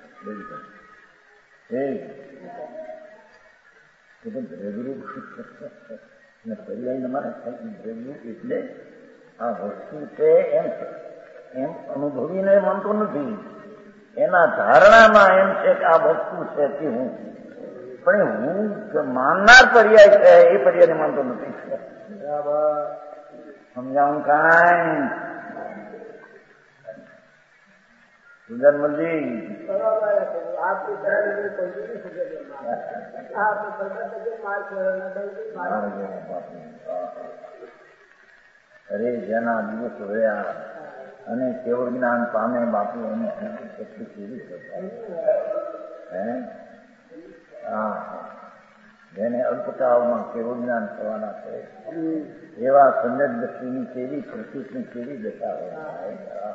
દ્રવ્યરૂપ ને પર્યાય ન માને દ્રવ્યરૂપ એટલે આ વસ્તુ છે એમ છે એમ અનુભવીને માનતો નથી એના ધારણામાં એમ છે કે આ વસ્તુ છે તે હું પણ હું માનનાર પર્યાય છે એ પર્યાયને માનતો નથી સમજાવું કાંઈ सुधर्मल जी आपकी तरह कोई नहीं सुधर आप अरे જેના દિવસ રહ્યા અને કેવળ જ્ઞાન પામે બાપુ એની શક્તિ કેવી હે હા જેને અલ્પકાળમાં કેવળ જ્ઞાન થવાના છે એવા સંજત દ્રષ્ટિની કેવી પ્રકૃતિની કેવી દશા હોય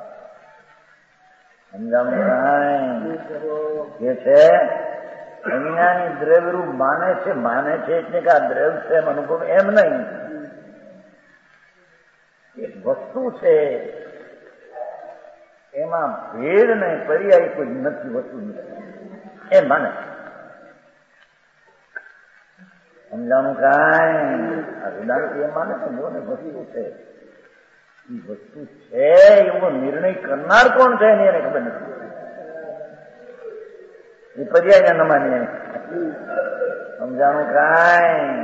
સમજાવું કે છે અજ્ઞાની દ્રવ્યરૂપ માને છે માને છે એટલે કે આ દ્રવ્ય છે એમ અનુભવ એમ નહીં એક વસ્તુ છે એમાં ભેદ નહીં પર્યાય કોઈ નથી વસ્તુ નથી એ માને સમજાણું કાંઈ આ વેદાંત એ માને છે જો ને વસ્તુ છે એ વસ્તુ છે એવો નિર્ણય કરનાર કોણ છે એની એને ખબર નથી એ પર્યાય ન માની સમજાણું કાંઈ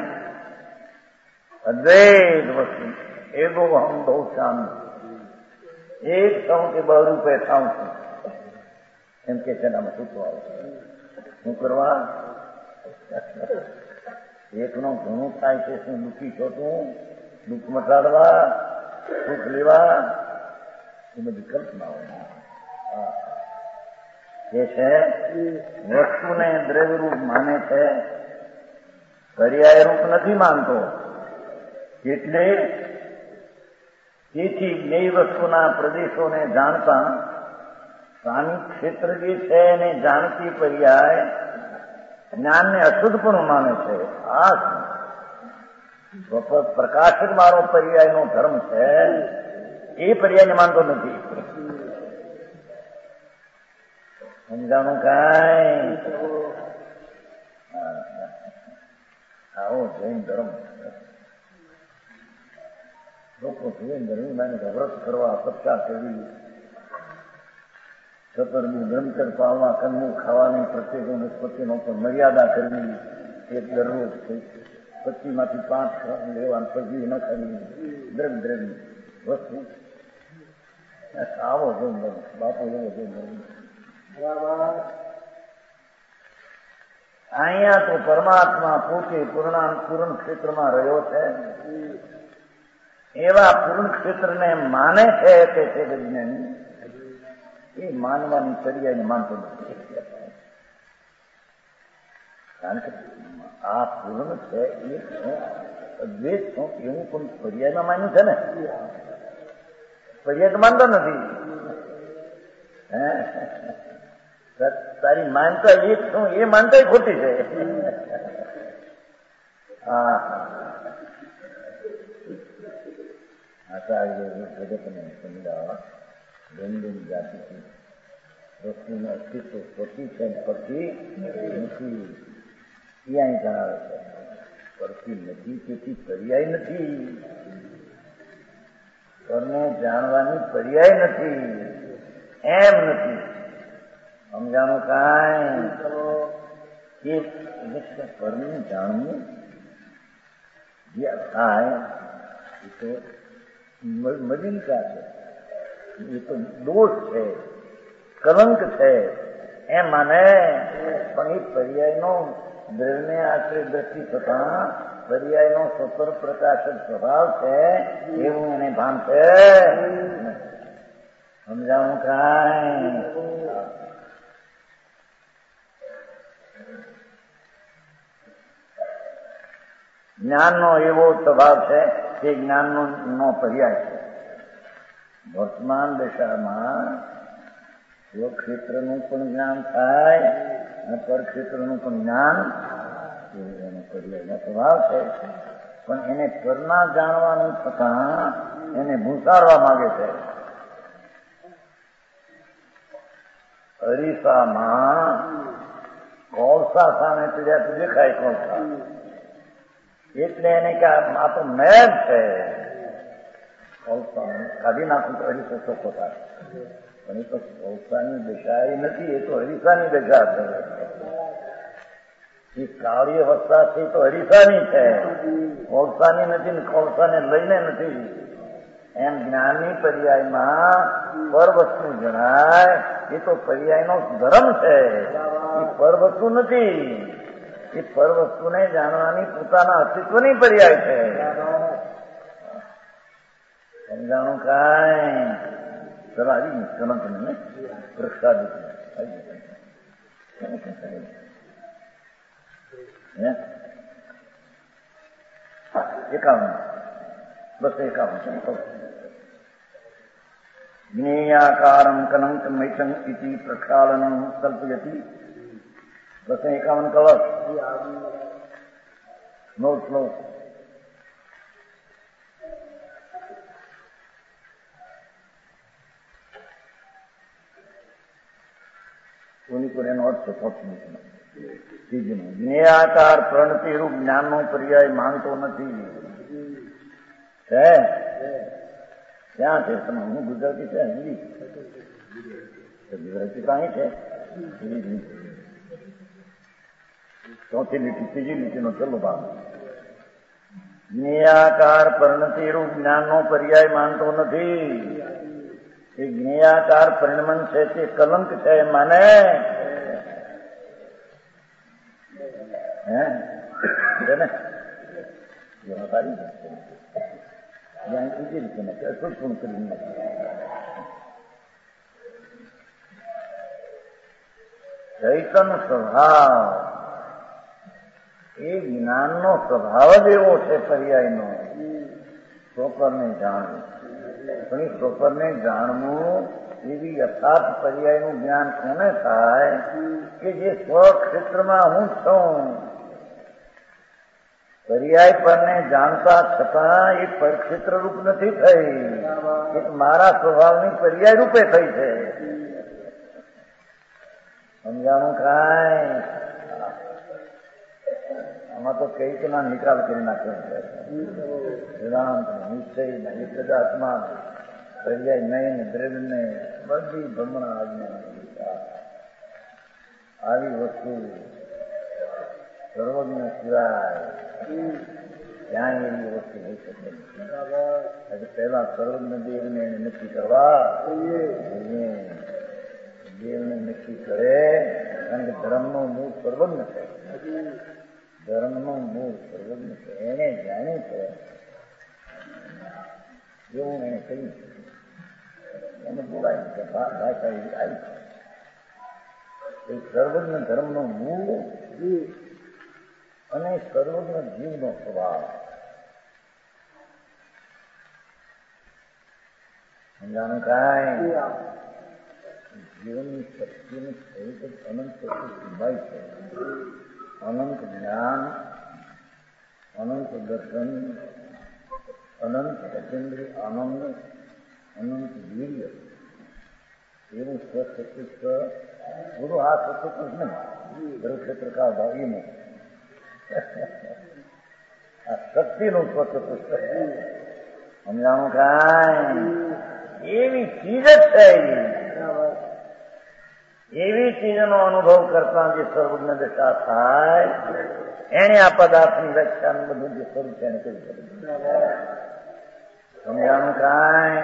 અદ્વૈત વસ્તુ એગો હમ બહુ શાંત એક થઉં કે બહુ રૂપે થાઉં છું એમ કે છે આમાં સૂતો આવે શું કરવા એકનો ઘણું થાય છે શું દુઃખી છો તું દુઃખ મટાડવા સુખ લેવા એ બધી કલ્પનાઓ એ છે વસ્તુને દ્રવ્યરૂપ માને છે પર્યાય રૂપ નથી માનતો એટલે તેથી જ્ઞેય વસ્તુના પ્રદેશોને જાણતા સ્થાનિક ક્ષેત્ર જે છે એને જાણતી પર્યાય જ્ઞાનને અશુદ્ધ પણ માને છે આ પ્રકાશક મારો પર્યાયનો ધર્મ છે એ પર્યાયને માનતો નથી સમજાણું કાંઈ આવો જૈન ધર્મ લોકો જૈન ધર્મીમાને વ્રત કરવા અપેક્ષા કરવી સતરમું ગ્રંથર પાળવા કન્નું ખાવાની પ્રત્યેક વનસ્પતિનો પણ મર્યાદા કરવી એક દરરોજ પચીમાંથી પાંચ લેવાનું પછી ન કરવી દ્રવ્ય દ્રવ્ય વસ્તુ આવો જૈન ધર્મ બાપુ એવો જૈન ધર્મ અહીંયા તો પરમાત્મા પોતે પૂર્ણા પૂર્ણ ક્ષેત્રમાં રહ્યો છે એવા પૂર્ણ ક્ષેત્રને માને છે તે છે વિજ્ઞાની એ માનવાની પર્યાયને માનતો નથી કારણ કે આ પૂર્ણ છે એ શું અદ્વૈત શું એવું પણ પર્યાયમાં માન્યું છે ને પર્યાય તો માનતો નથી હે તારી માનતા એક શું એ માનતા ખોટી છે હા આચાર્ય જગતને સમજાવવા ગંદની જાતિથી વસ્તુનું અસ્તિત્વ પછી છે પછી નથી એ અહીં જણાવે છે પરથી નથી તેથી પર્યાય નથી પરને જાણવાની પર્યાય નથી એમ નથી સમજાણું કાંઈ એ પરનું જાણવું જે થાય એ તો મલિનતા છે એ તો દોષ છે કલંક છે એમ માને પણ એ પર્યાયનો દ્રવ્યને આશ્રય દ્રષ્ટિ થતા પર્યાયનો સ્વતંત્ર પ્રકાશક સ્વભાવ છે એવું એને ભાન છે સમજાવું કાંઈ જ્ઞાનનો એવો સ્વભાવ છે કે જ્ઞાનનો નો પર્યાય છે વર્તમાન દશામાં સ્વક્ષેત્રનું પણ જ્ઞાન થાય અને પરક્ષેત્રનું પણ જ્ઞાન એનો પર્યાયનો સ્વભાવ છે પણ એને પરના જાણવાનું થતાં એને ભૂસાડવા માંગે છે અરીસામાં કોલસા સામે પીડ્યા તો દેખાય કોલસા એટલે એને કે આ તો મેં છે કાઢી નાખું તો અરીસો ચોખ્ખો થાય પણ એ તો કોલસાની દશા એ નથી એ તો અરીસાની દશા છે એ કાળી અવસ્થા છે તો અરીસાની છે કોલસાની નથી ને કોલસાને લઈને નથી એમ જ્ઞાનની પર્યાયમાં પર વસ્તુ જણાય એ તો પર્યાયનો ધર્મ છે, એ પર વસ્તુ નથી. એ પર વસ્તુને જાણવાની પોતાના અસ્તિત્વની પર્યાય છે. સમજાણું કાંઈ ચલો આવી ગયું ચલો તમને વૃક્ષાદિ એકાવન બસ એકાવન જ્ઞેયાકારમ કલંક મૈતં ઇતિ પ્રક્ષાલનમ કલ્પયતિ. બસ એકાવન કલર નોટ નોટ કોની પર એનો અર્થ જ્ઞેયાકાર પ્રણતિ રૂપ જ્ઞાનનો પર્યાય માનતો નથી. છે ક્યાં છે તમે? હું ગુજરાતી છે હિન્દી ગુજરાતી તો અહીં છે. ચોથી લીટી ત્રીજી લીટીનો છેલ્લો ભાગ. જ્ઞેયાકાર પરિણતિ રૂપ જ્ઞાનનો પર્યાય માનતો નથી. એ જ્ઞેયાકાર પરિણમન છે તે કલંક છે માને. હે ને સારી જ્યાં ત્રીજી રીતે નથી અસુરપૂર્ણ કરી નથી. ચૈતન સ્વભાવ એ જ્ઞાનનો સ્વભાવ જ એવો છે પર્યાયનો. સ્વપરને જાણવું પણ એ સ્વપરને જાણવું એવી યથાર્થ પર્યાયનું જ્ઞાન કોને થાય કે જે સ્વક્ષેત્રમાં હું છું. પર્યાય પરને જાણતા છતાં એ પરક્ષેત્ર રૂપ નથી થઈ, એ મારા સ્વભાવની પર્યાય રૂપે થઈ છે. સમજાણું કાંઈ? આમાં તો કઈ કે ના નિકાલ કરી નાખ્યો છે. વેદાંત નિશ્ચય એક જ આત્મા પર્યાય નહીં દ્રવ્ય ને બધી ભ્રમણા આજ્ઞા આવી વસ્તુ સર્વજ્ઞ સિવાય ક્યાં એવી વસ્તુ હોઈ શકે. હજી પહેલા સર્વજ્ઞ દેવને એને નક્કી કરવા દેવને નક્કી કરે, કારણ કે ધર્મનું મૂળ સર્વજ્ઞ છે. ધર્મનું મૂળ સર્વજ્ઞ છે, એને જાણ્યું છે એવું એને કહ્યું છે. એને બોલાય છે ભાષા એવી આવી છે. એ સર્વજ્ઞ ધર્મનું મૂળ અને સર્વજ્ઞ જીવનો સ્વભાવ. સમજાણું કાંઈ? જીવનની શક્તિની સહિત અનંત શક્તિ સિવાય છે. અનંત જ્ઞાન, અનંત દર્શન, અનંત અચેન્દ્રિય આનંદ, અનંત વીર્ય એવું સ્વચતુષ્ટ ગુરુ આ સચતુષ્ટ નહીં ગુરુક્ષેત્ર કા ભાવીને આ શક્તિનું સ્વચતુષ્ટ. સમજાણું કાંઈ? એવી ચીજ જ છે. એવી ચીજનો અનુભવ કરતા જે સર્વજ્ઞ દશા થાય એને આ પદાર્થની વ્યાખ્યાનું બધું જે સ્વરૂપ છે એને કહી શકે. સમજાણું કાંઈ?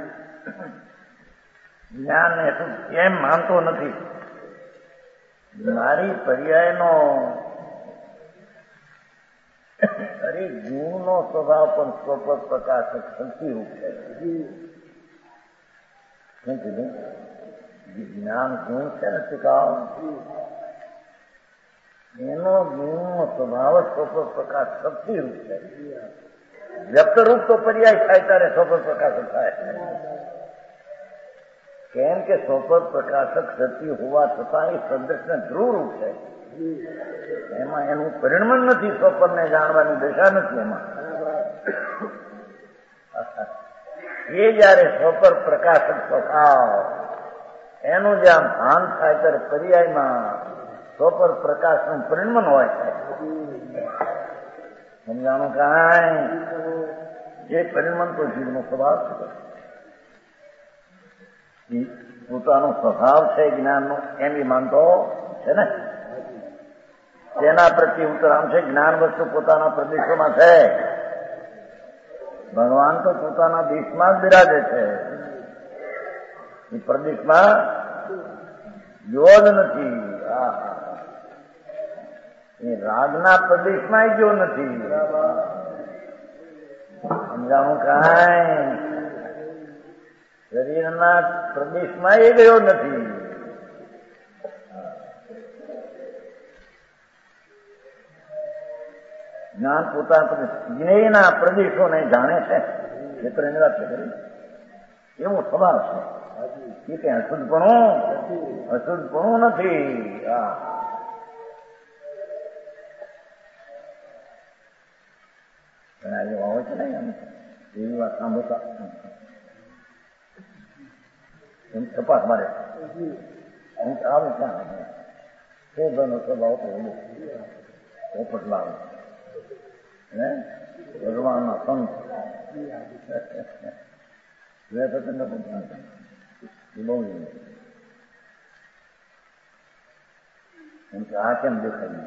જ્ઞાનને શું કેમ માનતો નથી? મારી પર્યાયનો અરે ગુણનો સ્વભાવ પણ સ્વપર પ્રકાશક શક્તિ રૂપ છે. શું કીધું? જ્ઞાન ગુણ છે ને શીખાવ એનો ગુણનો સ્વભાવ જ સ્વપર પ્રકાશ શક્તિ રૂપ છે. વ્યક્ત રૂપ તો પર્યાય થાય ત્યારે સ્વપર પ્રકાશક થાય. કેમ કે સ્વપર પ્રકાશક શક્તિ હોવા છતાં એ સદૃશને ધ્રુવ રૂપ છે. એમાં એનું પરિણમન નથી. સ્વપરને જાણવાની દશા નથી એમાં. એ જયારે સ્વપર પ્રકાશક સ્વભાવ એનું જ્યાં ભાન થાય ત્યારે પર્યાયમાં સ્વપર પ્રકાશનું પરિણમન હોય છે. સમજાણું કાંઈ? એ પરિણમન તો જીવનો સ્વભાવ છે. પોતાનો સ્વભાવ છે જ્ઞાનનો એમ એ માનતો છે ને. તેના પ્રત્યે ઉત્તર આમ છે જ્ઞાન વસ્તુ પોતાના પ્રદેશોમાં છે. ભગવાન તો પોતાના દેશમાં જ બિરાજે છે, એ પ્રદેશમાં ગયો જ નથી. એ રાગના પ્રદેશમાં ગયો નથી. સમજાણું કાંઈ શરીરના પ્રદેશમાં એ ગયો નથી. જ્ઞાન પોતાના જ્ઞેયના પ્રદેશોને જાણે છે, ક્ષેત્ર નિરાશ કરી એવો સ્વભાવ છે. એ કઈ અશુદ્ધપણું અશુદ્ધપણું નથી. આજે વાવો છે ને એવી વાત સાંભળતા એમ તપાસ મારે આવું ક્યાં બનો સ્વભાવ તો એવું પોપટ લાવે ભગવાનના સંત બહુ એમ કે આ કેમ દેખાય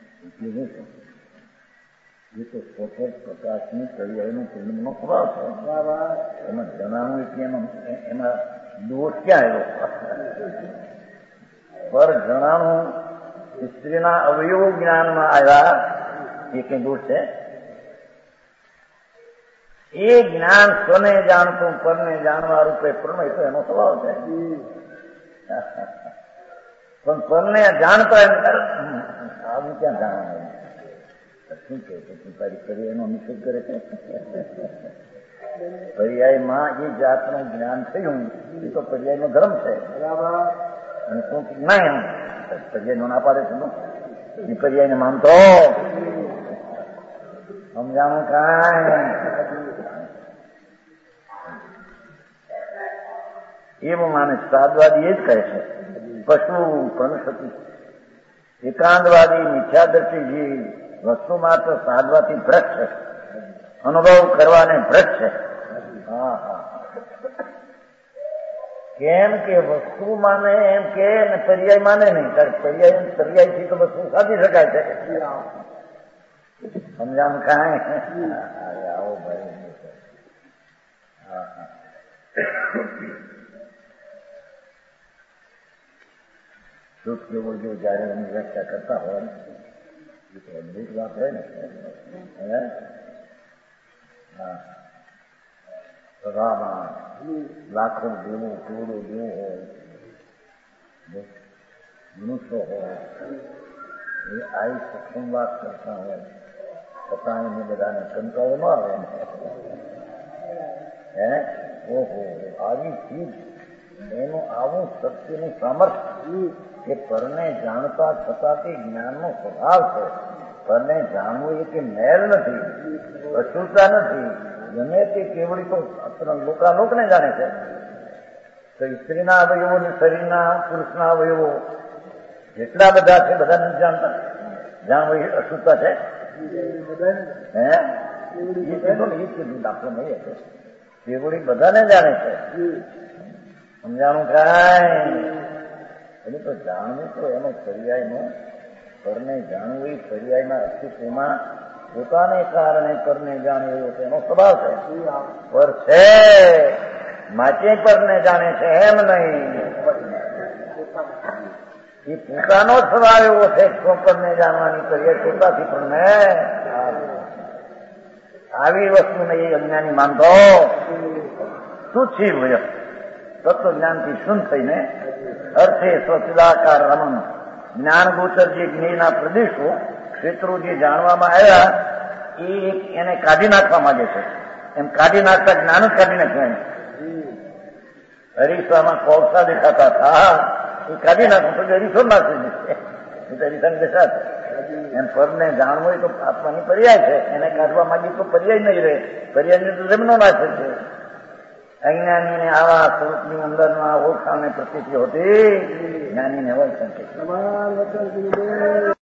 એ તો સતત પ્રકાશની કરિયાનું પૂર્ણનો સ્વભાવ છે. એમાં જણાવું એટલે એમાં એમાં દોષ ક્યાં આવ્યો? પર જણાનું સ્ત્રીના અવયવો જ્ઞાનમાં આવ્યા એ કઈ દોષ છે? એ જ્ઞાન સ્વને જાણતું પરને જાણવા રૂપે પ્રણય તો એનો સ્વભાવ છે. પણ પરને જાણતા એમ આવું ક્યાં જાણવાનું? શું કે તારી પર્યાયનો નિષેધ કરે છે? પર્યાયમાં એ જાતનું જ્ઞાન થયું એ તો પર્યાયનો ધર્મ છે. અને શું ના એમ પર્યાયનો ના પાડે છે એ પર્યાયને માનતો સમજાણું કાંઈ એવું માને. સાદવાદી એ જ કહે છે પશુ પ્રણસતી એકાંતવાદી મિથ્યાદર્શી વસ્તુ માત્ર સાધવાથી ભ્રષ્ટ છે, અનુભવ કરવાને ભ્રષ્ટ છે. હા હા કેમ કે વસ્તુ માને એમ કે પર્યાય માને નહીં, કારણ પર્યાય પર્યાયથી તો વસ્તુ સાધી શકાય છે. સમજામ કાંઈ આવો ભાઈ. હા હા સુખ જેવો જો જયારે એની વ્યાખ્યા કરતા હોય એ તો અદભુત વાત હોય ને. હા સભામાં લાખો દેવો કરોડો દેવો હોય, મનુષ્યો હોય, એ આવી સક્ષમ વાત કરતા હોય છતાં એને બધાને કંટાળો ન આવે. હે ઓહો આવી ચીજ એનું આવું સત્યનું સામર્થ્ય કે પરને જાણતા છતાં તે જ્ઞાનનો સ્વભાવ છે. પરને જાણવું એ કે મેલ નથી, અશુદ્ધતા નથી. ગમે તે કેવડી તો લોકાલોકને જાણે છે. તો સ્ત્રીના અવયવો ને શરીરના પુરુષના અવયવો જેટલા બધા છે બધા નથી જાણતા. જાણવું એ અશુદ્ધતા છે. હે એ કીધું ને એ કીધું દાખલો નહીં હતો. કેવડી બધાને જાણે છે. સમજાણું કાંઈ એટલે તો જાણવું તો એનો પર્યાયનો પરને જાણવું એ પર્યાયના અસ્તિત્વમાં પોતાને કારણે પરને જાણવું એવો તેનો સ્વભાવ છે. પર છે માચે પરને જાણે છે એમ નહીં. એ પોતાનો સ્વભાવ એવો છે પરને જાણવાની પર્યાય પોતાથી પણ ને આવી વસ્તુને એ અજ્ઞાની માનતો શું છે ભય તત્વજ્ઞાનથી શુદ્ધ થઈને અર્થે સ્વચિદાકાર રમણ જ્ઞાન ગોચર જે જ્ઞેયના પ્રદેશો ક્ષેત્રો જે જાણવામાં આવ્યા એ એને કાઢી નાખવા માંગે છે. એમ કાઢી નાખતા જ્ઞાન જ કાઢી નાખ્યું. હરીસામાં કોળસા દેખાતા હતા એ કાઢી નાખું તો હરીસો નાખી દેશે એ તો હરીસાની દશા છે. એમ પરને જાણવું એ તો આત્માની પર્યાય છે. એને કાઢવા માંગી તો પર્યાય નહીં રહે. પર્યાયને તો જમનો નાખે છે. અજ્ઞાનીને આવા સ્વરૂપની અંદરના ઓળખાણને પ્રતિતિ હોતી, જ્ઞાનીને હોય શકે.